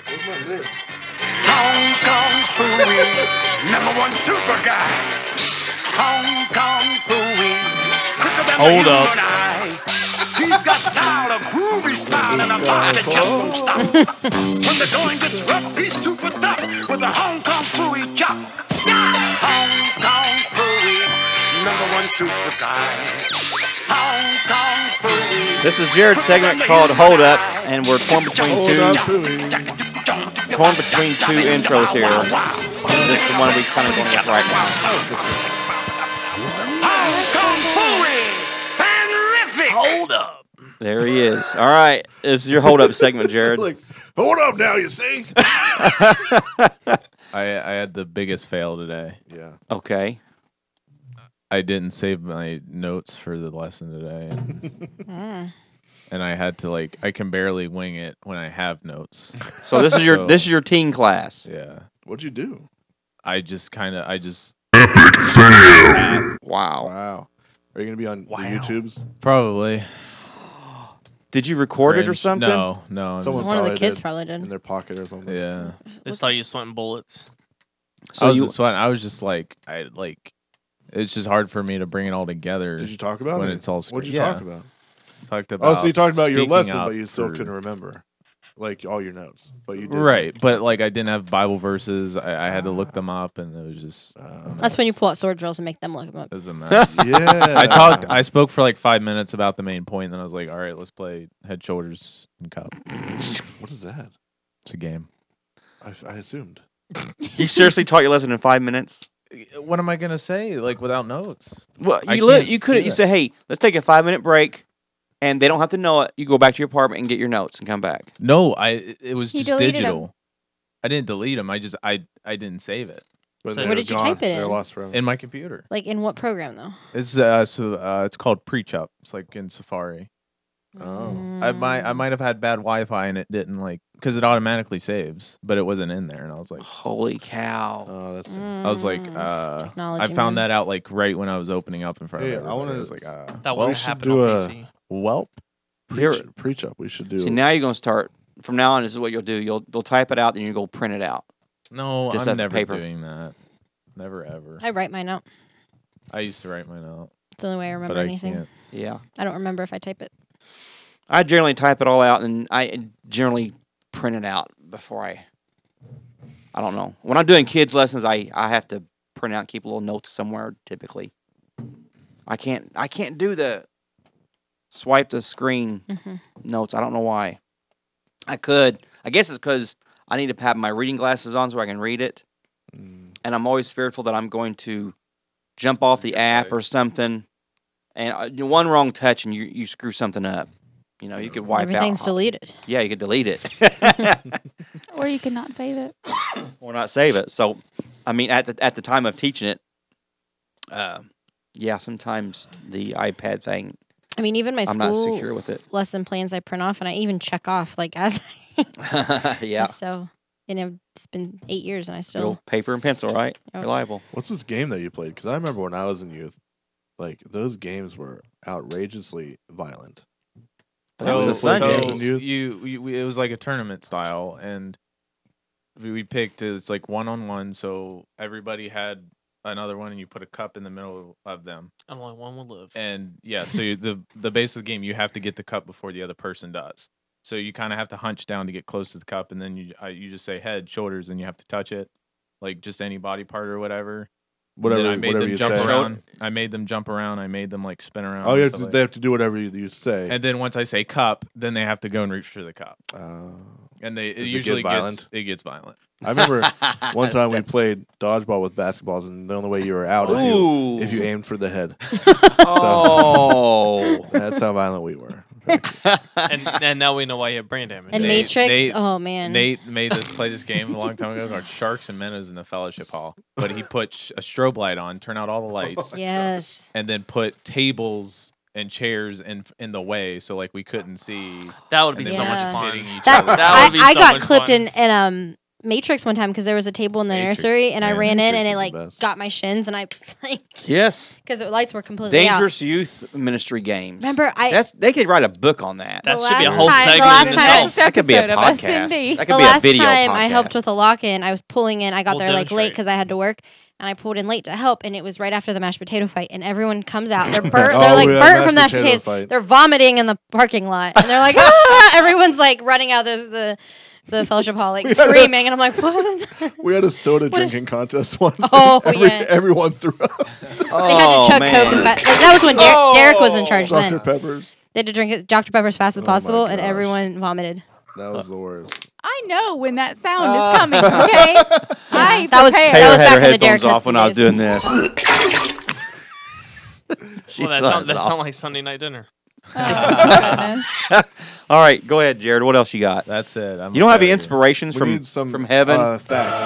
Hong Kong Phooey, number one super guy. Hong Kong Phooey, quicker than Hold the up. human eye. He's got style, a groovy style, and a body that just won't stop. When the going gets rough, he's super tough with a Hong Kong Phooey chop. Hong Kong Phooey, number one super guy. Hong Kong Phooey. This is Jared's segment called Hold Up, and we're torn between Hold two up, Phooey. torn between two intros here. This is the one we kind of going with right now. Hold up. There he is. All right, this is your hold up segment, Jared. Like, hold up now, you see? I I had the biggest fail today. Yeah. Okay. I didn't save my notes for the lesson today, and, Mm. and I had to like I can barely wing it when I have notes. So this is your So- this is your teen class. Yeah, What'd you do? I just kind of I just Wow. Wow. Are you going to be on Wow. the YouTubes? probably Did you record it or cringe. something? No, no. I'm Someone just- One of the probably kids did. probably In did. their pocket or something? yeah. They saw you sweating bullets. So I was you just sweating. I was just like I like. It's just hard for me to bring it all together. Did you talk about when it? it's all What did you screwed- talk yeah. about? talked about. Oh, so you talked about your speaking lesson, up but you still for- couldn't remember, like all your notes. But you did. Right, but like I didn't have Bible verses. I, I had to look them up, and it was just. Uh, That's when you pull out sword drills and make them look them up. It was a mess. yeah. I talked. I spoke for like five minutes about the main point, and then I was like, "All right, let's play head, shoulders, and cup." What is that? It's a game. I, I assumed. you seriously taught your lesson in five minutes? What am I gonna say? Like without notes? Well, I you look. can't You do could. You that. say, "Hey, let's take a five minute break," and they don't have to know it. You go back to your apartment and get your notes and come back. No, I. It it was You just deleted 'em. digital. I didn't delete them. I just. I. I didn't save it But So they're where did you gone. type it They're in? lost forever. in my computer. Like in what program though? It's uh so uh it's called PreachUp. It's like in Safari. Oh. I might I might have had bad Wi-Fi and it didn't like because it automatically saves, but it wasn't in there, and I was like, Holy cow! Oh, that's. I was like, Mm. uh, Technology, I found man. that out like right when I was opening up in front Hey, of I everybody. I, wanna- was like, uh, That Well, we won't should happen do on a- P C. welp. Here- Preach, preach up. We should do. See, now you're gonna start. From now on, this is what you'll do. You'll they'll type it out, then you go print it out. No, Just I'm have never paper. doing that. Never ever. I write mine out. I used to write mine out, It's the only way I remember but I anything. can't. Yeah, I don't remember if I type it. I generally type it all out, and I generally print it out before I. I don't know. When I'm doing kids lessons, I I have to print out, and keep a little notes somewhere. Typically, I can't I can't do the swipe the screen hmm notes. I don't know why. I could. I guess it's because I need to have my reading glasses on so I can read it, Mm. and I'm always fearful that I'm going to jump off the Your app or face. something, and uh, you- one wrong touch and you you screw something up. You know, you could wipe Everything's out. deleted. Yeah, you could delete it Or you could not save it. or not save it. So, I mean, at the at the time of teaching it, uh, yeah, sometimes the iPad thing, I mean, even my I'm not school secure with it. lesson plans I print off, and I even check off like as yeah, So, and it- it's been eight years, and I good still. old paper and pencil, right? Yep. Reliable. What's this game that you played? Because I remember when I was in youth, like those games were outrageously violent. That was a So, fun so game. You- you, you, we- it was like a tournament style, and we, we picked it's like one on one. So everybody had another one, and you put a cup in the middle of them. And only one will live. And yeah, so you, the the base of the game, you have to get the cup before the other person does. So you kind of have to hunch down to get close to the cup, and then you uh, you just say head, shoulders, and you have to touch it, like just any body part or whatever. And Whatever, then I made whatever them you jump say. around. I made them jump around. I made them like spin around. Oh, and you have stuff to, like they have to do whatever you, you say. And then once I say cup, then they have to go and reach for the cup. uh, And they it Does it get usually violent? gets it gets violent. I remember one time we That's- played dodgeball with basketballs, and the only way you were out if you, Ooh. if you aimed for the head. Oh. That's how violent we were. and and now we know why you have brain damage. And Nate- Matrix. Nate- oh man. Nate made us play this game a long time ago called Sharks and Minnows in the Fellowship Hall. But he put sh- a strobe light on, turn out all the lights, Yes. and then put tables and chairs in in the way, so like we couldn't see. that would be And so then much Yeah. fun. hitting each That, other. That I, would be I so got much clipped fun. in in um Matrix one time because there was a table in the Matrix, nursery, and I man. ran in Matrix and is it the like best. got my shins, and I like Yes. because the lights were completely Dangerous Youth Ministry Games. Remember, I That's they could write a book on that. That The should be a last whole time- the segment last in time- itself. That could be a episode of podcast. S N D. That the could be a last video time podcast. I helped with a lock-in, I was pulling in. I got We'll there like late demonstrate. because I had to work, and I pulled in late to help. And it was right after the mashed potato fight, and everyone comes out. They're burnt. Oh, they're like we had burnt from mashed mashed potato potatoes. fight. They're vomiting in the parking lot, and they're like, ah! Everyone's like running out. There's the the fellowship hall like We had a- screaming, and I'm like, what? We had a soda What a- drinking contest once. Oh, Every, yeah. Everyone threw up They had Oh, to chug man. Coke as fast. Like, that was when Der- Derek was in charge. Doctor Then Peppers. they had to drink it- Doctor Pepper as fast as Oh my possible, and gosh. everyone vomited. That was the worst. I I know when that sound is coming. Okay, I That was- prepare. that Taylor was had back her in the headphones Derek off Hudson when I was days. doing this. She Well, that still sounds has it that off. sound like Sunday night dinner. Oh, goodness. All right, go ahead, Jared. What else you got? That's it. I'm You don't have any failure. inspirations We from need some from heaven? uh, facts.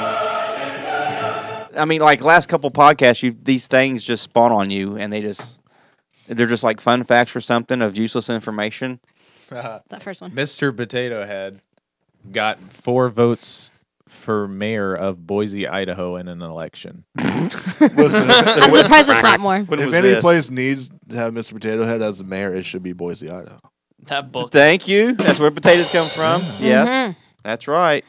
I mean, like last couple podcasts, you these things just spawn on you, and they just they're just like fun facts for something of useless information. That first one. Mister Potato Head got four votes for mayor of Boise, Idaho in an election. Listen, I'm surprised it's not more. When if was any this? place needs to have Mister Potato Head as the mayor, it should be Boise, Idaho. That book. Thank you. That's where potatoes come from. Yes, Mhm. that's right.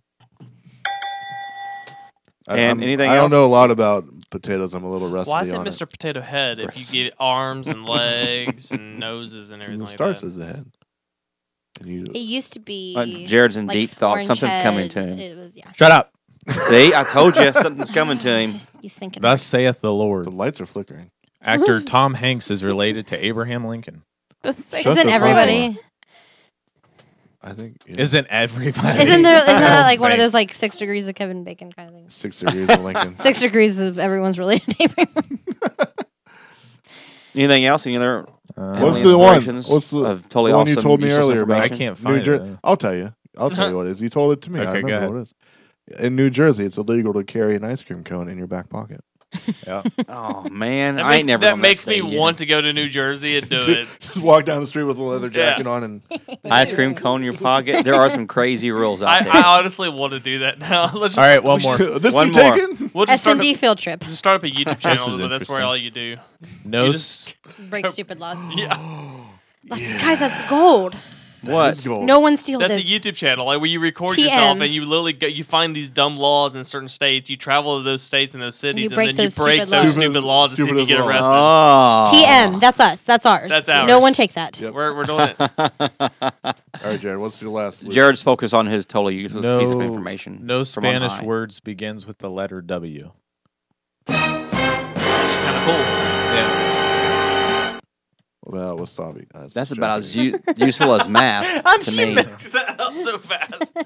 I, And I'm- anything I else? don't know a lot about potatoes. I'm a little rusty Why is it on Mister Potato Head if you get arms and legs and noses and it. everything It like starts that? as a head. And you, It used to be. Uh, Jared's in like deep thought. orange Something's coming head. to him. It was yeah. Shut up. See, I told you something's coming to him. He's thinking. Thus saith the the Lord. lights are flickering. Actor Tom Hanks is related to Abraham Lincoln. The same- Shut Isn't the fuck everybody? I think yeah. Isn't everybody? Isn't there? Isn't that like one of Thanks. those like six degrees of Kevin Bacon kind of things? six degrees of Lincoln. Six degrees of everyone's related to Abraham. Anything else? Any other? Uh, What's Emily the one? inspirations What's the, of totally the one you awesome told me useless earlier about? I information? can't New find Jer- it. I'll tell you. I'll tell you what it is. You told it to me. I Okay, go remember ahead. what it is. In New Jersey, it's illegal to carry an ice cream cone in your back pocket. Yeah. Oh man, That I makes, ain't never. that on makes me state yet. want to go to New Jersey and do Dude, it. Just walk down the street with a leather Yeah. jacket on and Ice cream cone in your pocket. There are some crazy rules out I, there. I honestly want to do that now. Let's just, All right, one we more. should- this One thing more. taken? We'll just S start, and D up, field trip. just start up a YouTube channel, is but that's where interesting. all you do. No. You s- Break stupid laws. Yeah, That's, Guys, that's gold. What? Let's go. No one steal that's this. a YouTube channel, like where you record T M. yourself and you literally go, you find these dumb laws in certain states. You travel to those states and those cities, you and, break then you those break stupid those laws. stupid laws to see if you Stupid get laws. arrested. Oh. T M. That's us. That's ours. That's No ours. one take that. Yep. We're we're doing it. All right, Jared. What's your last? list? Jared's focused on his totally useless no, piece of information. no from on Spanish high. words begins with the letter W. Kind of cool. Yeah. What about wasabi? Uh, That's it's about as Japanese. u- useful as math I'm to she me. mixed that up so fast.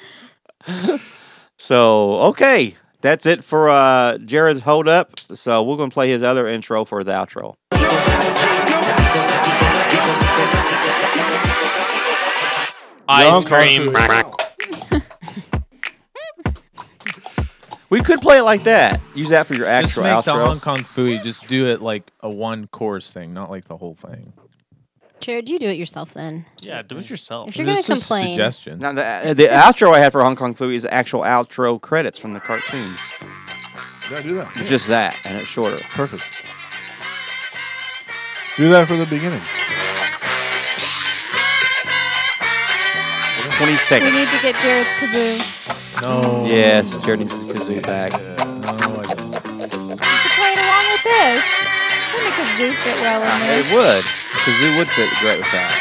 So okay, that's it for uh, Jared's hold up. So we're gonna play his other intro for the outro. Ice Young cream. Kung We could play it like that. Use that for your Just actual make the outro. Hong Kong Fooey. Just do it like a one chorus thing, not like the whole thing. Jared, you do it yourself then. Yeah, do it yourself. If you're gonna This is a complain, suggestion. Now the, uh, the outro I had for Hong Kong Fooey is the actual outro credits from the cartoon. Yeah, do that. It's just that, and it's shorter. Perfect. Do that for the beginning. Twenty we seconds. need to get Jared's kazoo. No. Yes, Jared needs his kazoo back. No, I don't. You can play it along with this. I think a kazoo fit well in It this. would. Kazoo would fit great with that.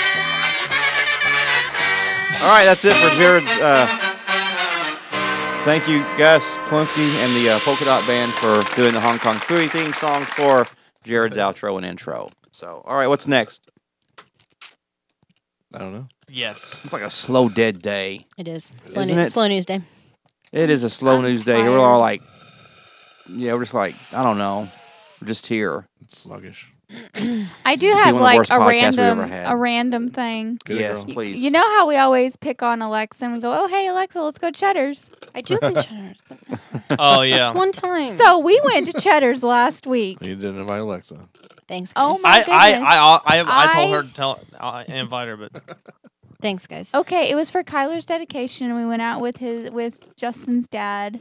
All right, that's it for Jared's. Uh, thank you, Gus Klinsky and the uh, Polka Dot Band for doing the Hong Kong Fooey theme song for Jared's outro and intro. So, all right, what's next? I don't know. Yes. It's like a slow, dead day. it is slow Isn't news. it? Slow news day. It is a slow I'm news day. We're all tired. like, yeah, we're just like, I don't know. We're just here. It's sluggish. I do This would be have one of the like worst a podcasts we've ever random had. a random thing. Get it, yes, girl. Y- please. You know how we always pick on Alexa and we go, "Oh, hey Alexa, let's go Cheddar's." I do like Cheddar's, but Oh yeah. one time. So we went to Cheddar's last week. You didn't invite Alexa. Thanks, guys. Oh my I, I, goodness. I, I, I, I told I- her to tell I invite her, but Thanks, guys. Okay, it was for Kyler's dedication. and We went out with his with Justin's dad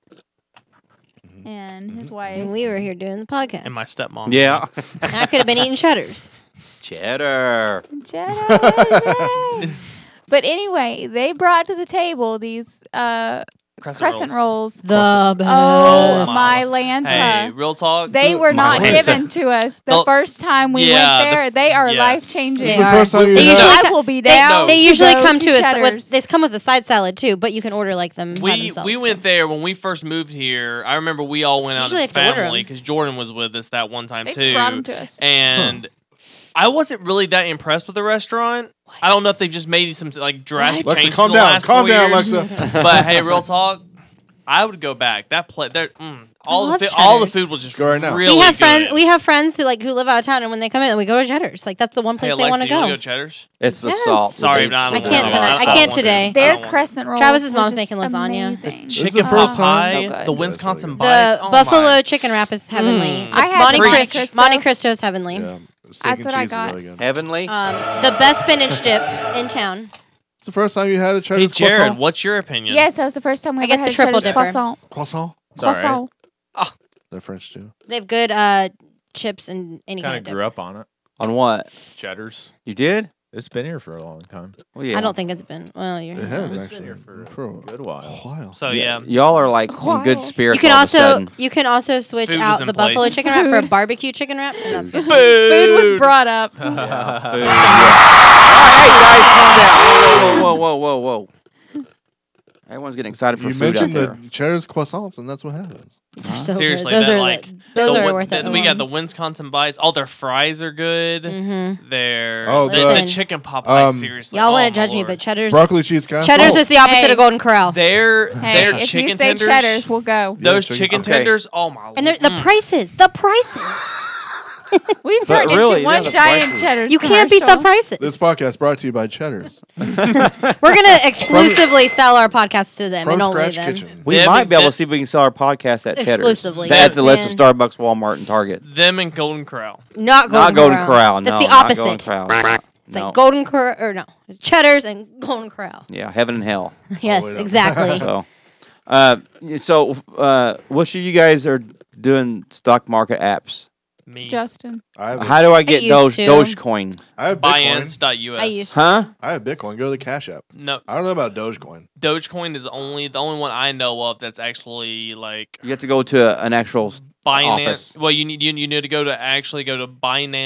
and his And wife. we were here doing the podcast. and my stepmom. yeah. And I could have been eating Cheddar's. Cheddar. Cheddar's. But anyway, they brought to the table these uh, Crescent, crescent rolls. The Oh, best. my Lanta. Hey, real talk. They were My not Lanta. given to us the Oh, first time we yeah, the went there. f- they are yes. life changing. They This is the are. first time you They had usually I co- will be They, down. they to usually go come to us Cheddar's. with. They come with a side salad too, but you can order like them. by We themselves, we too. went there when we first moved here. I remember we all went out Usually as have to order family 'em. because Jordan was with us that one time They too. just brought them to us. And I wasn't really that impressed with the restaurant. I don't know if they've just made some like drastic Alexa, changes calm in the down, last calm four down, years. Alexa. But hey, real talk, I would go back. That play, there, mm, all the love fi- all the Cheddar's. food was just Go right now. really we have good. friends. We have friends who like who live out of town, and when they come in, we go to Cheddar's. Like that's the one Hey place they Alexa, want to you wanna go. go Cheddar's? It's the Yes. salt. the Sorry, big- but I I don't can't want tonight. that. I don't can't want today. that. I Their don't want crescent rolls. Travis's were mom's just making lasagna. amazing. Chicken This is the pot first time- pie, So the good. Wisconsin The bites. The oh buffalo my. chicken wrap is heavenly. Mm. The I had Monte, Monte Crist- Cristo. Monte Cristo is heavenly. Yeah. Steak That's and what I cheese got. is really good. Heavenly. Um, the best spinach dip in town. It's the first time you had a Hey Cheddar's Jared, croissant? what's your opinion? Yes, that was the first time we I ever get had the a triple Cheddar's dipper. croissant. Croissant? It's all right. Croissant. They're French too. They have good uh, chips and any Kind kind of of dip. grew up on it. On what? Cheddar's. You did? It's been here for a long time. Well, yeah. I don't think it's been. Well, you're. It has It's been actually here for for a a good while. while. So Yeah, yeah, y'all are like in Wow. good You spirits. You can all of a also sudden. you can also switch Food was out in the buffalo place. chicken wrap for a barbecue chicken wrap, and that's good. Food was brought up. Yeah, food, yeah. Hey guys, calm down. Whoa, whoa, whoa, whoa, whoa, whoa. Everyone's getting excited for You food out mentioned there. the Cheddar's croissants, and that's what happens. They're so good. seriously, those that, are like, the- those the are Wi- worth the- it. We got the Wisconsin bites. All their fries are good. Mm-hmm. Their Oh, the, the- the chicken pot pie. Um, seriously, Y'all oh, want my to judge me, Lord. but Cheddar's Broccoli cheese casserole. Cheddar's is the opposite Hey. of Golden Corral, Their Hey, their if chicken you say tenders. Cheddar's, we'll go. Those Yeah, chicken okay. tenders. Oh my. and they're- Lord. the Mm. prices, the prices. We've But turned really, into one yeah, the giant prices. Cheddar's. You can't beat the commercial. prices. This podcast brought to you by Cheddar's. We're gonna exclusively sell our podcast to them From and only Scratch them. Kitchen. We Them might and be able that- to see if we can sell our podcast at Cheddar's. Exclusively, That's yes, the list of man. Starbucks, Walmart, and Target. Them and Golden Corral. Not Golden Not Golden Corral. Corral. That's No, the not opposite. Golden Corral. It's No. like Golden Corral or no Cheddar's and Golden Corral. Yeah, heaven and hell. Yes, wait up. exactly. So, uh, so uh, what should you guys are doing stock market apps? Me. Justin. I have, a- How do I get used Doge to. Dogecoin? I have Bitcoin. Binance.us. I used- Huh? I have Bitcoin. Go to the Cash App. No, I don't know about Dogecoin. Dogecoin is only the only one I know of that's actually like You have to go to an actual s- Binance. office. Well, you need you, you need to go to actually go to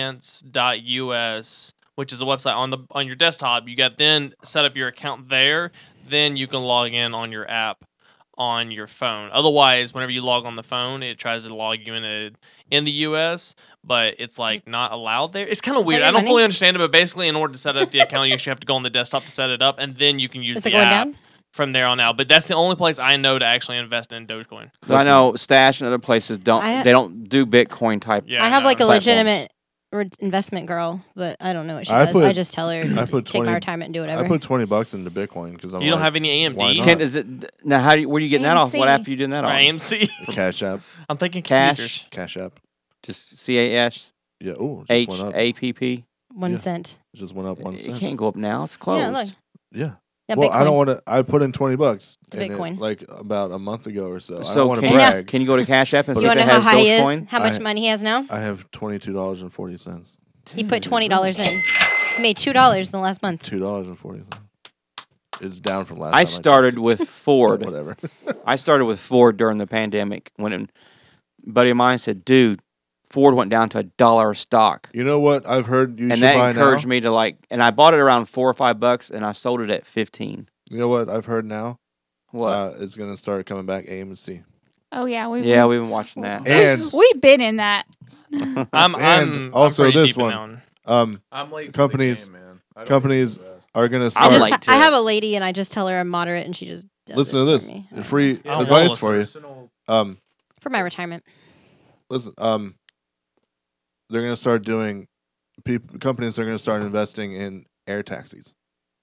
Binance.us, which is a website on the on your desktop. You got then set up your account there. Then you can log in on your app on your phone. Otherwise, whenever you log on the phone, it tries to log you in a, in the U S, but it's like not allowed there. It's kind of that weird. your I don't money? fully understand it, but basically, in order to set up the account, you actually have to go on the desktop to set it up, and then you can use Is it the going app down? from there on out. But that's the only place I know to actually invest in Dogecoin. So I know Stash and other places don't. I ha- they don't do Bitcoin type. Yeah, I have no. like a platforms. legitimate re- investment girl, but I don't know what she I does. put- I just tell her I put take my twenty retirement and do whatever. I put twenty bucks into Bitcoin because I'm You don't like, have any A M why D? not? Can, is it now? How do you, where are you getting that off? What A M app C. are you doing that Or on? A M C? Cash App. I'm thinking Cash. computers. Cash App. Just C A S Yeah. Oh, just H went up. A P P. One Yeah. cent. It just went up one It cent. can't go up now. It's closed. Yeah, look. Yeah. Yeah, well, Bitcoin. I don't want to. I put in twenty bucks. To and it, Bitcoin. like about a month ago or so. I So don't want to can, you, brag. can you go to Cash App and But see you if want it to know has how high he is? Dogecoin? How much I- money he has now? I have twenty two dollars and forty cents. He put twenty dollars in. He made two dollars in the last month. Two dollars and forty cents. It's down from last. I time started with checked. Ford. Whatever. I started with Ford during the pandemic when a buddy of mine said, "Dude, Ford went down to a dollar a stock," You know what I've heard you and should that buy encouraged now? me to like. And I bought it around four or five bucks, and I sold it at fifteen. You know what I've heard now? What? Uh, it's gonna start coming back. A M C. Oh yeah, we yeah, we, we've been watching that. And we've been in that. I'm, And I'm also I'm pretty this deep in one. that one. um, I'm late. Companies- to the game, man. I don't companies even invest. are gonna I, start. I'm just late ha- to I it. have a lady and I just tell her I'm moderate and she just does Listen it to for this. me. Free I don't advice wanna for you. Personal- Um, For my retirement. listen. Um, they're gonna start doing. Peop- companies are gonna start investing in air taxis.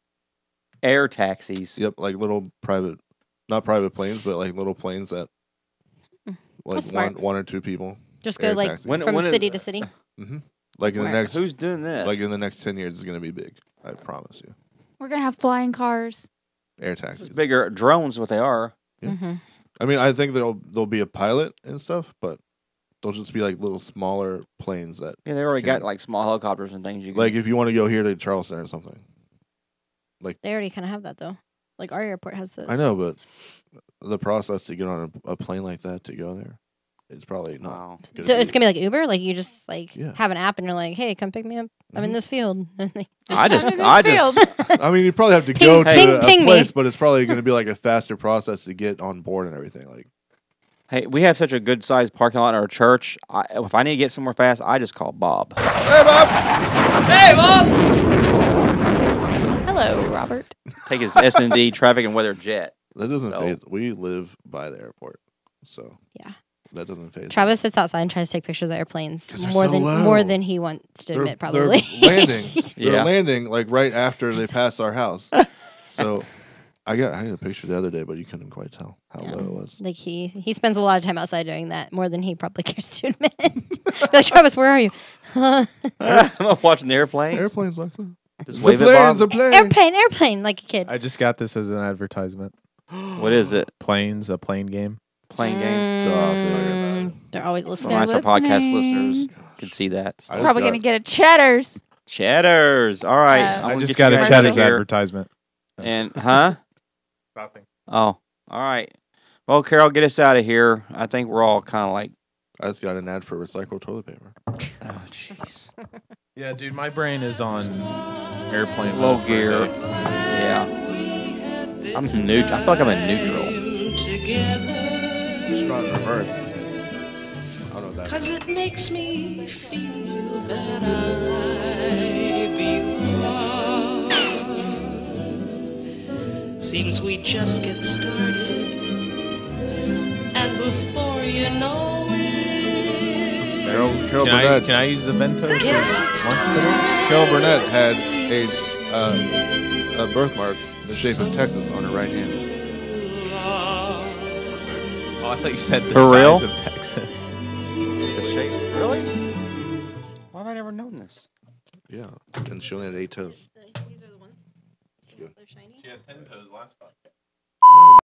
Air taxis. Yep, like little private, not private planes, but like little planes that, like That's one smart. one or two people. Just go Air like taxis. When- from when is- city to city. Mm-hmm. Like in the Smart. next, Who's doing this? like in the next ten years, it's gonna be big. I promise you. We're gonna have flying cars. Air It's taxis. bigger drones. What they are. Yeah. Mm-hmm. I mean, I think there'll there'll be a pilot and stuff, but they'll just be like little smaller planes that, Yeah, they already Okay. got like small helicopters and things. You can, like, if you want to go here to Charleston or something. They already kind of have that though. Like our airport has those. I know, but the process to get on a, a plane like that to go there is probably not. Wow. gonna So be- it's gonna be like Uber. Like you just like Yeah. have an app and you're like, hey, come pick me up. I'm in Mhm. this field. And they- I just, I'm in this I just, field. I mean, you probably have to Ping- go to ping- a, a ping me. place, but it's probably going to be like a faster process to get on board and everything. Like, Hey, we have such a good sized parking lot in our church. I, if I need to get somewhere fast, I just call Bob. Hey, Bob. Hey, Bob! Hello, Robert. Take his S and D traffic and weather jet. That doesn't No. phase. We live by the airport, so Yeah. that doesn't phase. us. Travis sits outside and tries to take pictures of airplanes 'Cause they're more so than low. more than he wants to They're, admit. Probably they're landing. They're Yeah. landing like right after they pass our house. So I got I got a picture the other day, but you couldn't quite tell how Yeah. low it was. Like he he spends a lot of time outside doing that, more than he probably cares to admit. Like, Travis, where are you? I'm not watching the airplanes. Airplanes, Alexa. Just The wave at planes, Bob. the plane. Airplane, airplane, like a kid. I just got this as an advertisement. What is it? Planes, a plane game. Playing game. Mm, they're always So listening. nice our podcast listening. listeners can see that. I just Probably got- gonna get a Cheddars. Cheddars. All right. Uh, I'm I gonna just get you got a guys Cheddar's out of here. advertisement. And huh? Nothing. Oh, all right. Well, Carol, get us out of here. I think we're all kind of like, I just got an ad for recycled toilet paper. oh, jeez. Yeah, dude, my brain is on airplane Low mode for a gear. day. Yeah. I'm neut. I feel like I'm in neutral. You should run in reverse. I don't know what that Cause is. it makes me feel that I belong. Seems we just get started, and before you know it, Carol, Carol Can I, Burnett. can I use the bento for Yes, lunch it's today? Carol Burnett had a uh, a birthmark in the shape of Texas on her right hand. Oh, I thought you said the For size real? of Texas. The shape. Really? Why have I never known this? Yeah, and she only had eight toes. These are the ones. good. They're shiny. She had ten toes last podcast.